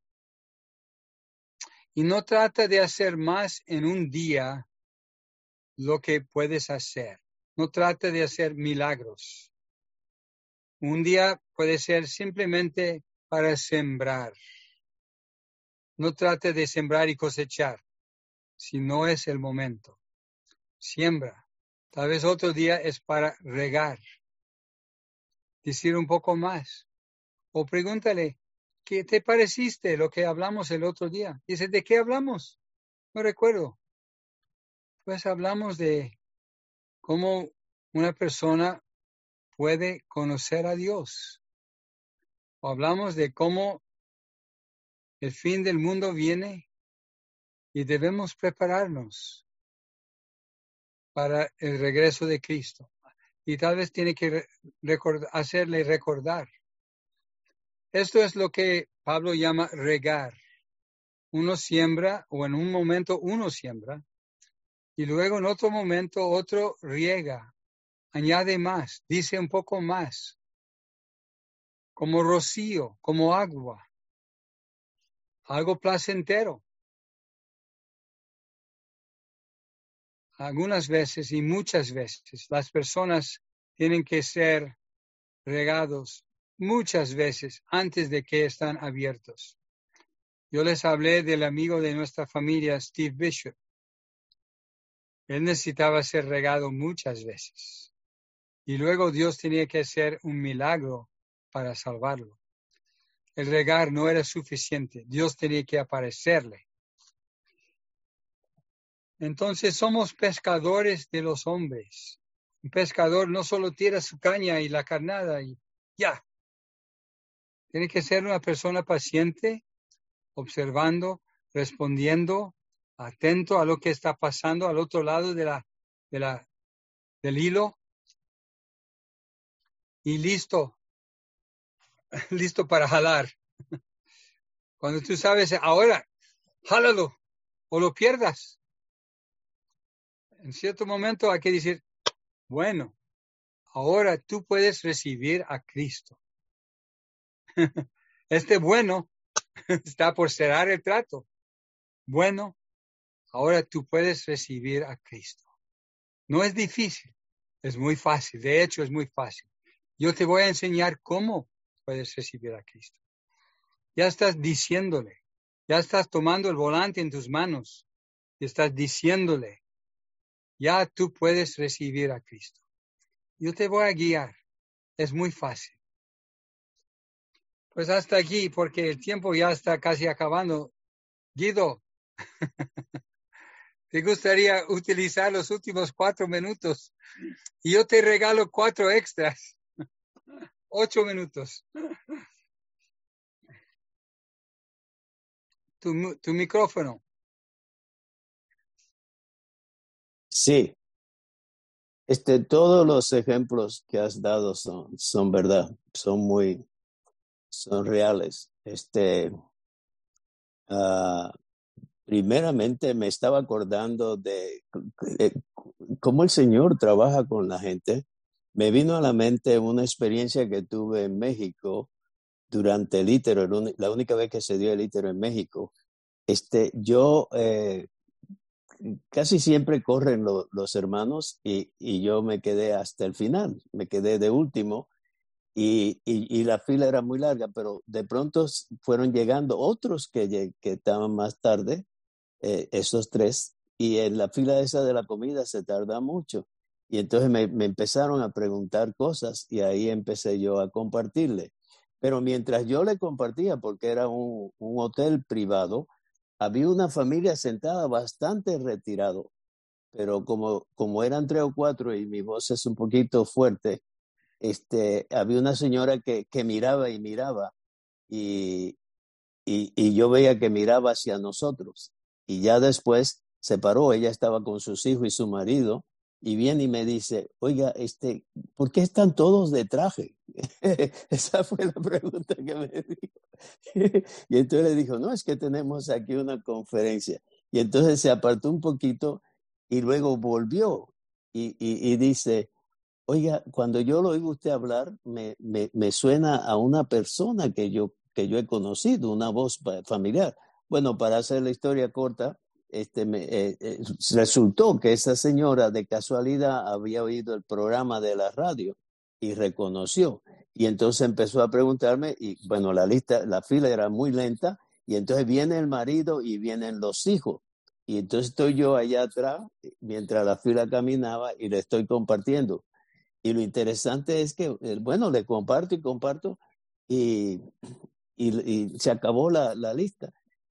y no trata de hacer más en un día lo que puedes hacer. No trata de hacer milagros. Un día puede ser simplemente para sembrar. No trate de sembrar y cosechar si no es el momento. Siembra. Tal vez otro día es para regar. Decir un poco más. O pregúntale, ¿qué te pareciste lo que hablamos el otro día? Dice, ¿de qué hablamos? no recuerdo. Pues hablamos de cómo una persona puede conocer a Dios. O hablamos de cómo el fin del mundo viene y debemos prepararnos para el regreso de Cristo. Y tal vez tiene que record- hacerle recordar. Esto es lo que Pablo llama regar. Uno siembra, o en un momento uno siembra, y luego en otro momento otro riega, añade más, dice un poco más, como rocío, como agua, algo placentero. Algunas veces y muchas veces las personas tienen que ser regados muchas veces antes de que están abiertos. Yo les hablé del amigo de nuestra familia, Steve Bishop. Él necesitaba ser regado muchas veces. Y luego Dios tenía que hacer un milagro para salvarlo. El regar no era suficiente. Dios tenía que aparecerle. Entonces somos pescadores de los hombres. Un pescador no solo tira su caña y la carnada y ya. Tiene que ser una persona paciente, observando, respondiendo, atento a lo que está pasando al otro lado de la, de la, del hilo y listo, listo para jalar. Cuando tú sabes, ahora, jálalo o lo pierdas. En cierto momento hay que decir, bueno, ahora tú puedes recibir a Cristo. Este bueno está por cerrar el trato. Bueno, ahora tú puedes recibir a Cristo. No es difícil, es muy fácil. De hecho, es muy fácil. Yo te voy a enseñar cómo puedes recibir a Cristo. Ya estás diciéndole, ya estás tomando el volante en tus manos y estás diciéndole, ya tú puedes recibir a Cristo. Yo te voy a guiar. Es muy fácil. Pues hasta aquí, porque el tiempo ya está casi acabando. Guido, ¿te gustaría utilizar los últimos cuatro minutos? Y yo te regalo cuatro extras. Ocho minutos. Tu, tu micrófono. Sí, este, todos los ejemplos que has dado son, son verdad, son muy, son reales. Este, uh, primeramente me estaba acordando de, de cómo el Señor trabaja con la gente. Me vino a la mente una experiencia que tuve en México durante el Ítero, la única vez que se dio el Ítero en México. Este, yo eh, casi siempre corren lo, los hermanos y, y yo me quedé hasta el final, me quedé de último y, y, y la fila era muy larga, pero de pronto fueron llegando otros que, que estaban más tarde, eh, esos tres, y en la fila esa de la comida se tarda mucho. Y entonces me, me empezaron a preguntar cosas y ahí empecé yo a compartirle. Pero mientras yo le compartía, porque era un, un hotel privado, había una familia sentada bastante retirado, pero como, como eran tres o cuatro y mi voz es un poquito fuerte, este, había una señora que, que miraba y miraba y, y, y yo veía que miraba hacia nosotros. Y ya después se paró, ella estaba con sus hijos y su marido, y viene y me dice, oiga, este, ¿por qué están todos de traje? Esa fue la pregunta que me dijo. Y entonces le dijo, no, es que tenemos aquí una conferencia. Y entonces se apartó un poquito y luego volvió y, y, y dice, oiga, cuando yo lo oigo usted hablar, me, me, me suena a una persona que yo, que yo he conocido, una voz familiar. Bueno, para hacer la historia corta, este, me, eh, eh, resultó que esa señora de casualidad había oído el programa de la radio y reconoció. Y entonces empezó a preguntarme y bueno, la lista, la fila era muy lenta y entonces viene el marido y vienen los hijos. Y entonces estoy yo allá atrás mientras la fila caminaba y le estoy compartiendo. Y lo interesante es que, bueno, le comparto y comparto y, y, y se acabó la, la lista.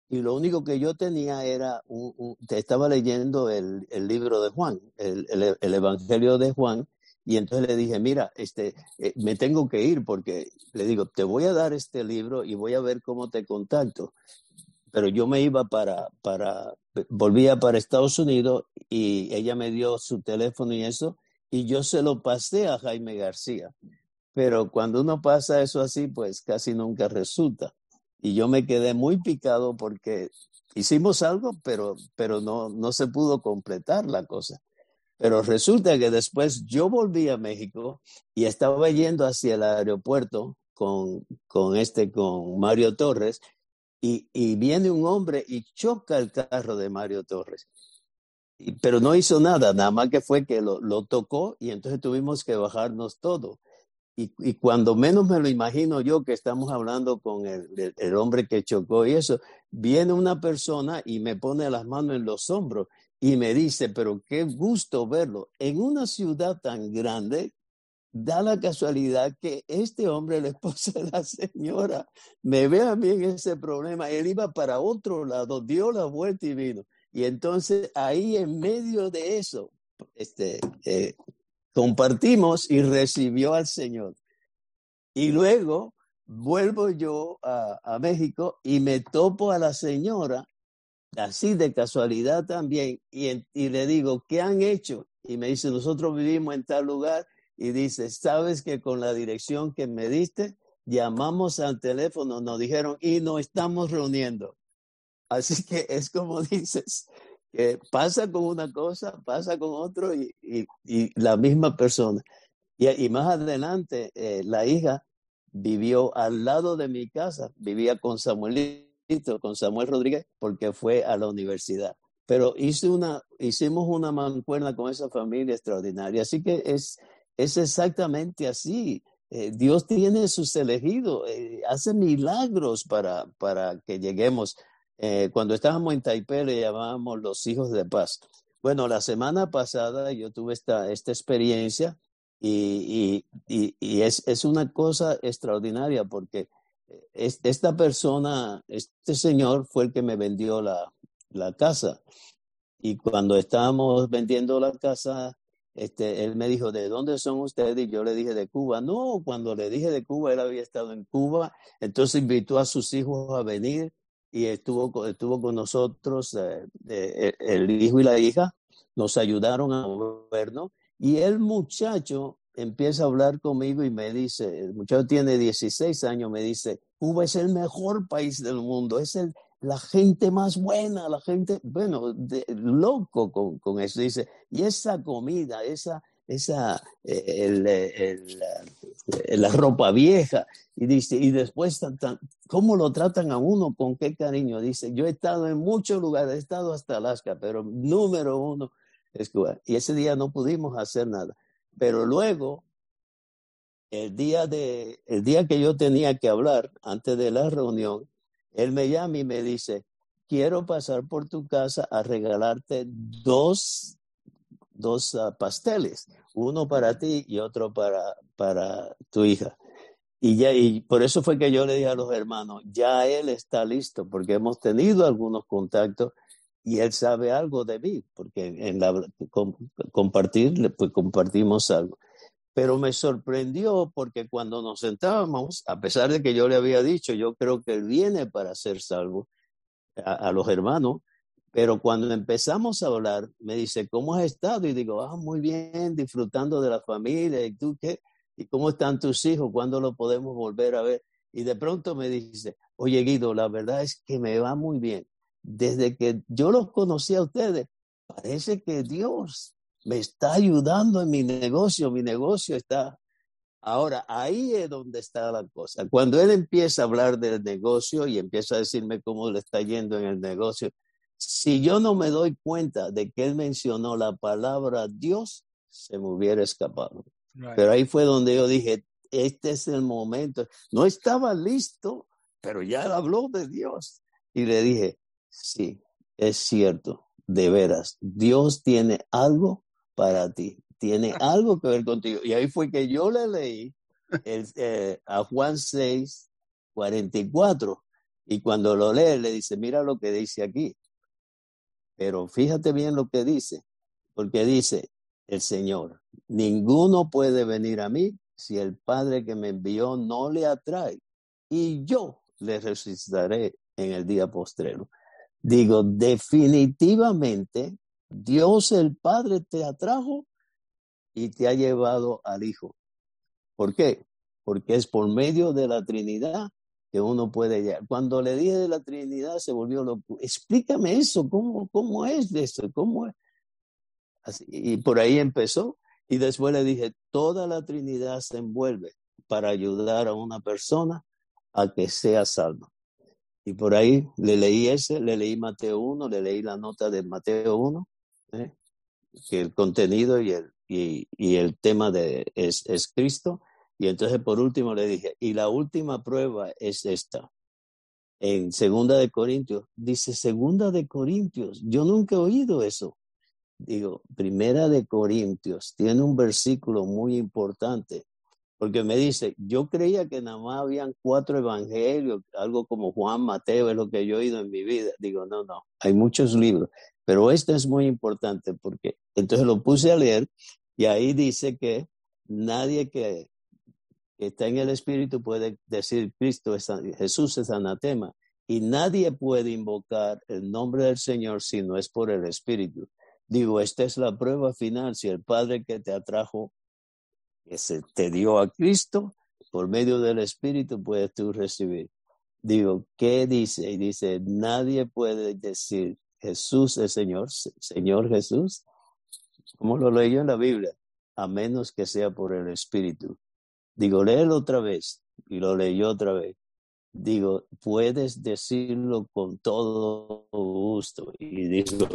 y lo único que yo tenía era, un, un, te estaba leyendo el, el libro de Juan, el, el, el Evangelio de Juan, y entonces le dije, mira, este, eh, me tengo que ir porque le digo, te voy a dar este libro y voy a ver cómo te contacto. Pero yo me iba para, para, volvía para Estados Unidos y ella me dio su teléfono y eso, y yo se lo pasé a Jaime García. Pero cuando uno pasa eso así, pues casi nunca resulta. Y yo me quedé muy picado porque hicimos algo, pero, pero no, no se pudo completar la cosa. Pero resulta que después yo volví a México y estaba yendo hacia el aeropuerto con, con, este, con Mario Torres, y, y viene un hombre y choca el carro de Mario Torres. Y, pero no hizo nada, nada más que fue que lo, lo tocó y entonces tuvimos que bajarnos todo. Y, y cuando menos me lo imagino yo que estamos hablando con el, el, el hombre que chocó y eso, viene una persona y me pone las manos en los hombros y me dice, pero qué gusto verlo. En una ciudad tan grande, da la casualidad que este hombre, el esposo de la señora, me ve a mí en ese problema. Él iba para otro lado, dio la vuelta y vino. Y entonces ahí en medio de eso, este... Eh, compartimos y recibió al Señor. Y luego vuelvo yo a, a México y me topo a la señora, así de casualidad también, y, en, y le digo, ¿qué han hecho? Y me dice, nosotros vivimos en tal lugar, y dice, ¿sabes que con la dirección que me diste, llamamos al teléfono, nos dijeron, y nos estamos reuniendo? Así que es como dices, que pasa con una cosa, pasa con otro y, y, y la misma persona. Y, y más adelante, eh, la hija vivió al lado de mi casa, vivía con Samuelito, con Samuel Rodríguez, porque fue a la universidad. Pero hice una, hicimos una mancuerna con esa familia extraordinaria. Así que es, es exactamente así. Eh, Dios tiene sus elegidos, eh, hace milagros para, para que lleguemos. Eh, cuando estábamos en Taipei le llamábamos los hijos de paz. Bueno, la semana pasada yo tuve esta, esta experiencia y, y, y, y es, es una cosa extraordinaria porque es, esta persona, este señor fue el que me vendió la, la casa. Y cuando estábamos vendiendo la casa, este, él me dijo, ¿de dónde son ustedes? Y yo le dije, de Cuba. No, cuando le dije de Cuba, él había estado en Cuba, entonces invitó a sus hijos a venir y estuvo, estuvo con nosotros, eh, eh, el hijo y la hija, nos ayudaron a movernos. Y el muchacho empieza a hablar conmigo y me dice, el muchacho tiene dieciséis años, me dice, Cuba es el mejor país del mundo, es el, la gente más buena, la gente, bueno, de, loco con, con eso. Dice, y esa comida, esa, esa el, el, el, la ropa vieja, y dice, y después, tan, tan, ¿cómo lo tratan a uno? ¿Con qué cariño? Dice, yo he estado en muchos lugares, he estado hasta Alaska, pero número uno es Cuba. Y ese día no pudimos hacer nada. Pero luego, el día, de, el día que yo tenía que hablar, antes de la reunión, él me llama y me dice, quiero pasar por tu casa a regalarte dos, dos uh, pasteles, uno para ti y otro para, para tu hija. Y, ya, y por eso fue que yo le dije a los hermanos, ya él está listo, porque hemos tenido algunos contactos y él sabe algo de mí, porque en la com, compartir, pues compartimos algo. Pero me sorprendió porque cuando nos sentábamos, a pesar de que yo le había dicho, yo creo que él viene para ser salvo a, a los hermanos, pero cuando empezamos a hablar, me dice, ¿cómo has estado? Y digo, ah, muy bien, disfrutando de la familia. ¿Y tú qué? ¿Y cómo están tus hijos? ¿Cuándo lo podemos volver a ver? Y de pronto me dice, oye, Guido, la verdad es que me va muy bien. Desde que yo los conocí a ustedes, parece que Dios me está ayudando en mi negocio, mi negocio está... Ahora, ahí es donde está la cosa. Cuando él empieza a hablar del negocio y empieza a decirme cómo le está yendo en el negocio, si yo no me doy cuenta de que él mencionó la palabra Dios, se me hubiera escapado. Right. Pero ahí fue donde yo dije, este es el momento. No estaba listo, pero ya él habló de Dios. Y le dije, sí, es cierto, de veras, Dios tiene algo para ti, tiene algo que ver contigo. Y ahí fue que yo le leí el, eh, a Juan seis, cuarenta y cuatro, Y cuando lo lee, le dice, mira lo que dice aquí. Pero fíjate bien lo que dice, porque dice el Señor, ninguno puede venir a mí si el Padre que me envió no le atrae, y yo le resucitaré en el día postrero. Digo, definitivamente, Dios el Padre te atrajo y te ha llevado al Hijo. ¿Por qué? Porque es por medio de la Trinidad que uno puede llegar. Cuando le dije de la Trinidad se volvió loco. Explícame eso, ¿cómo, cómo es eso? ¿Cómo es? Así, y por ahí empezó. Y después le dije, toda la Trinidad se envuelve para ayudar a una persona a que sea salva. Y por ahí le leí ese, le leí Mateo uno, le leí la nota de Mateo uno, ¿eh? Que el contenido y el, y, y el tema de, es, es Cristo. Y entonces por último le dije, y la última prueba es esta. En Segunda de Corintios, dice Segunda de Corintios, yo nunca he oído eso. Digo, Primera de Corintios, tiene un versículo muy importante, porque me dice, yo creía que nada más habían cuatro evangelios, algo como Juan, Mateo, es lo que yo he oído en mi vida. Digo, no, no, hay muchos libros, pero este es muy importante, porque entonces lo puse a leer, y ahí dice que nadie que que está en el Espíritu puede decir Cristo es, Jesús es anatema, y nadie puede invocar el nombre del Señor si no es por el Espíritu. Digo, esta es la prueba final. Si el Padre que te atrajo, que se te dio a Cristo, por medio del Espíritu puedes tú recibir. Digo, ¿qué dice? Y dice, nadie puede decir Jesús es Señor, Señor Jesús, como lo leyó en la Biblia, a menos que sea por el Espíritu. Digo, léelo otra vez, y lo leyó otra vez. Digo, puedes decirlo con todo gusto. Y digo,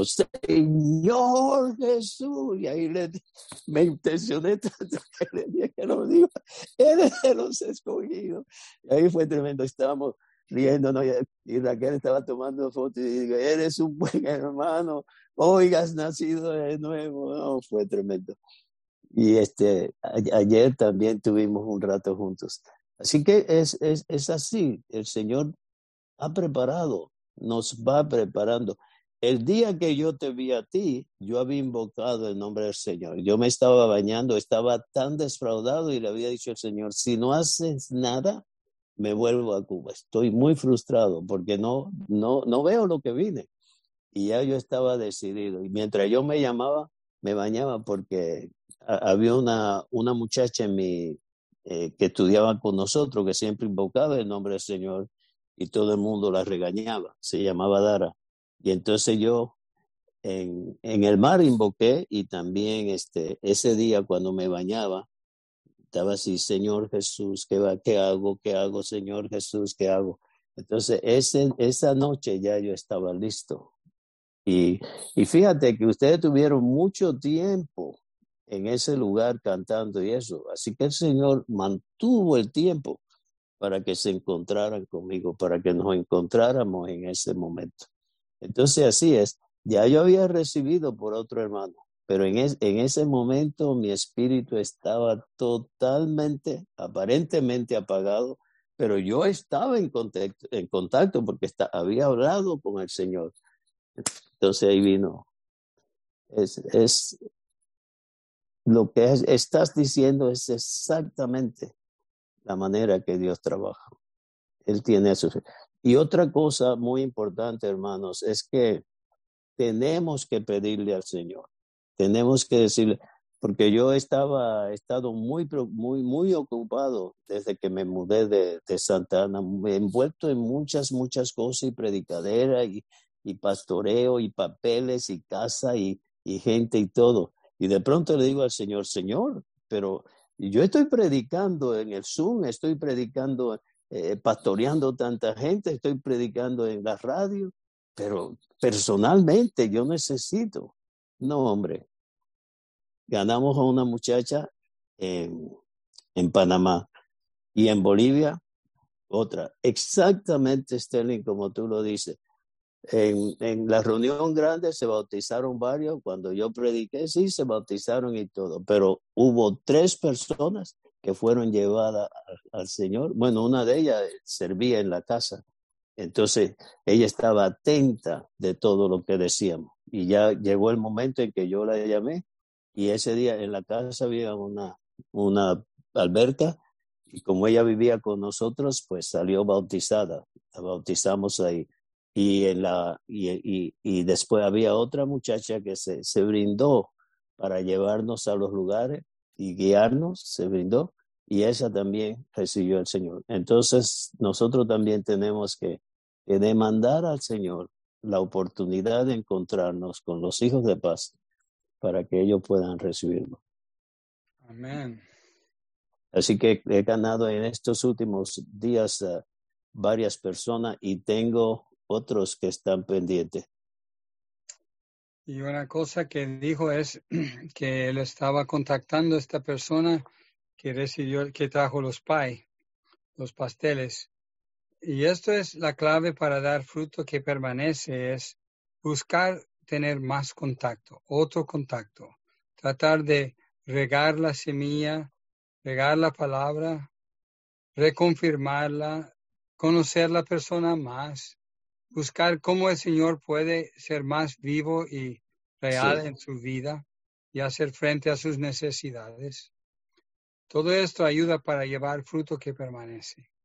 Señor Jesús. Y ahí le, me intencioné tanto que le dije que lo diga. Eres de los escogidos. Y ahí fue tremendo. Estábamos riéndonos y Raquel estaba tomando fotos y digo, eres un buen hermano. Oiga, has nacido de nuevo. No, fue tremendo. Y este, a, ayer también tuvimos un rato juntos. Así que es, es, es así, el Señor ha preparado, nos va preparando. El día que yo te vi a ti, yo había invocado el nombre del Señor. Yo me estaba bañando, estaba tan defraudado y le había dicho al Señor, si no haces nada, me vuelvo a Cuba. Estoy muy frustrado porque no, no, no veo lo que vine. Y ya yo estaba decidido. Y mientras yo me llamaba, me bañaba porque había una, una muchacha en mi, eh, que estudiaba con nosotros, que siempre invocaba el nombre del Señor y todo el mundo la regañaba. Se llamaba Dara. Y entonces yo en, en el mar invoqué y también este, ese día cuando me bañaba, estaba así, Señor Jesús, ¿qué, va, qué hago? ¿Qué hago, Señor Jesús? ¿Qué hago? Entonces ese, esa noche ya yo estaba listo. Y, y fíjate que ustedes tuvieron mucho tiempo en ese lugar cantando y eso. Así que el Señor mantuvo el tiempo para que se encontraran conmigo, para que nos encontráramos en ese momento. Entonces así es. Ya yo había recibido por otro hermano, pero en, es, en ese momento mi espíritu estaba totalmente, aparentemente apagado, pero yo estaba en contacto, en contacto porque está, había hablado con el Señor. Entonces ahí vino. Es, es lo que es, estás diciendo es exactamente la manera que Dios trabaja. Él tiene eso. Y otra cosa muy importante, hermanos, es que tenemos que pedirle al Señor. Tenemos que decirle, porque yo estaba, he estado muy, muy, muy ocupado desde que me mudé de, de Santa Ana, envuelto en muchas, muchas cosas y predicadera y y pastoreo y papeles y casa y, y gente y todo. Y de pronto le digo al Señor, Señor, pero yo estoy predicando en el Zoom, estoy predicando, eh, pastoreando tanta gente, estoy predicando en la radio, pero personalmente yo necesito. No, hombre. Ganamos a una muchacha en, en Panamá y en Bolivia otra. Exactamente, Sterling, como tú lo dices. En, en la reunión grande se bautizaron varios. Cuando yo prediqué, sí, se bautizaron y todo. Pero hubo tres personas que fueron llevadas al, al Señor. Bueno, una de ellas servía en la casa. Entonces, ella estaba atenta de todo lo que decíamos. Y ya llegó el momento en que yo la llamé y ese día en la casa había una, una alberca y como ella vivía con nosotros, pues salió bautizada. La bautizamos ahí. Y, en la, y, y, y después había otra muchacha que se, se brindó para llevarnos a los lugares y guiarnos, se brindó, y esa también recibió al Señor. Entonces, nosotros también tenemos que, que demandar al Señor la oportunidad de encontrarnos con los hijos de paz para que ellos puedan recibirlo. Amén. Así que he ganado en estos últimos días uh, varias personas y tengo otros que están pendientes. Y una cosa que dijo es que él estaba contactando a esta persona que recibió, que trajo los pie, los pasteles. Y esto es la clave para dar fruto que permanece, es buscar tener más contacto, otro contacto. Tratar de regar la semilla, regar la palabra, reconfirmarla, conocer la persona más, buscar cómo el Señor puede ser más vivo y real Sí. en su vida y hacer frente a sus necesidades. Todo esto ayuda para llevar fruto que permanece.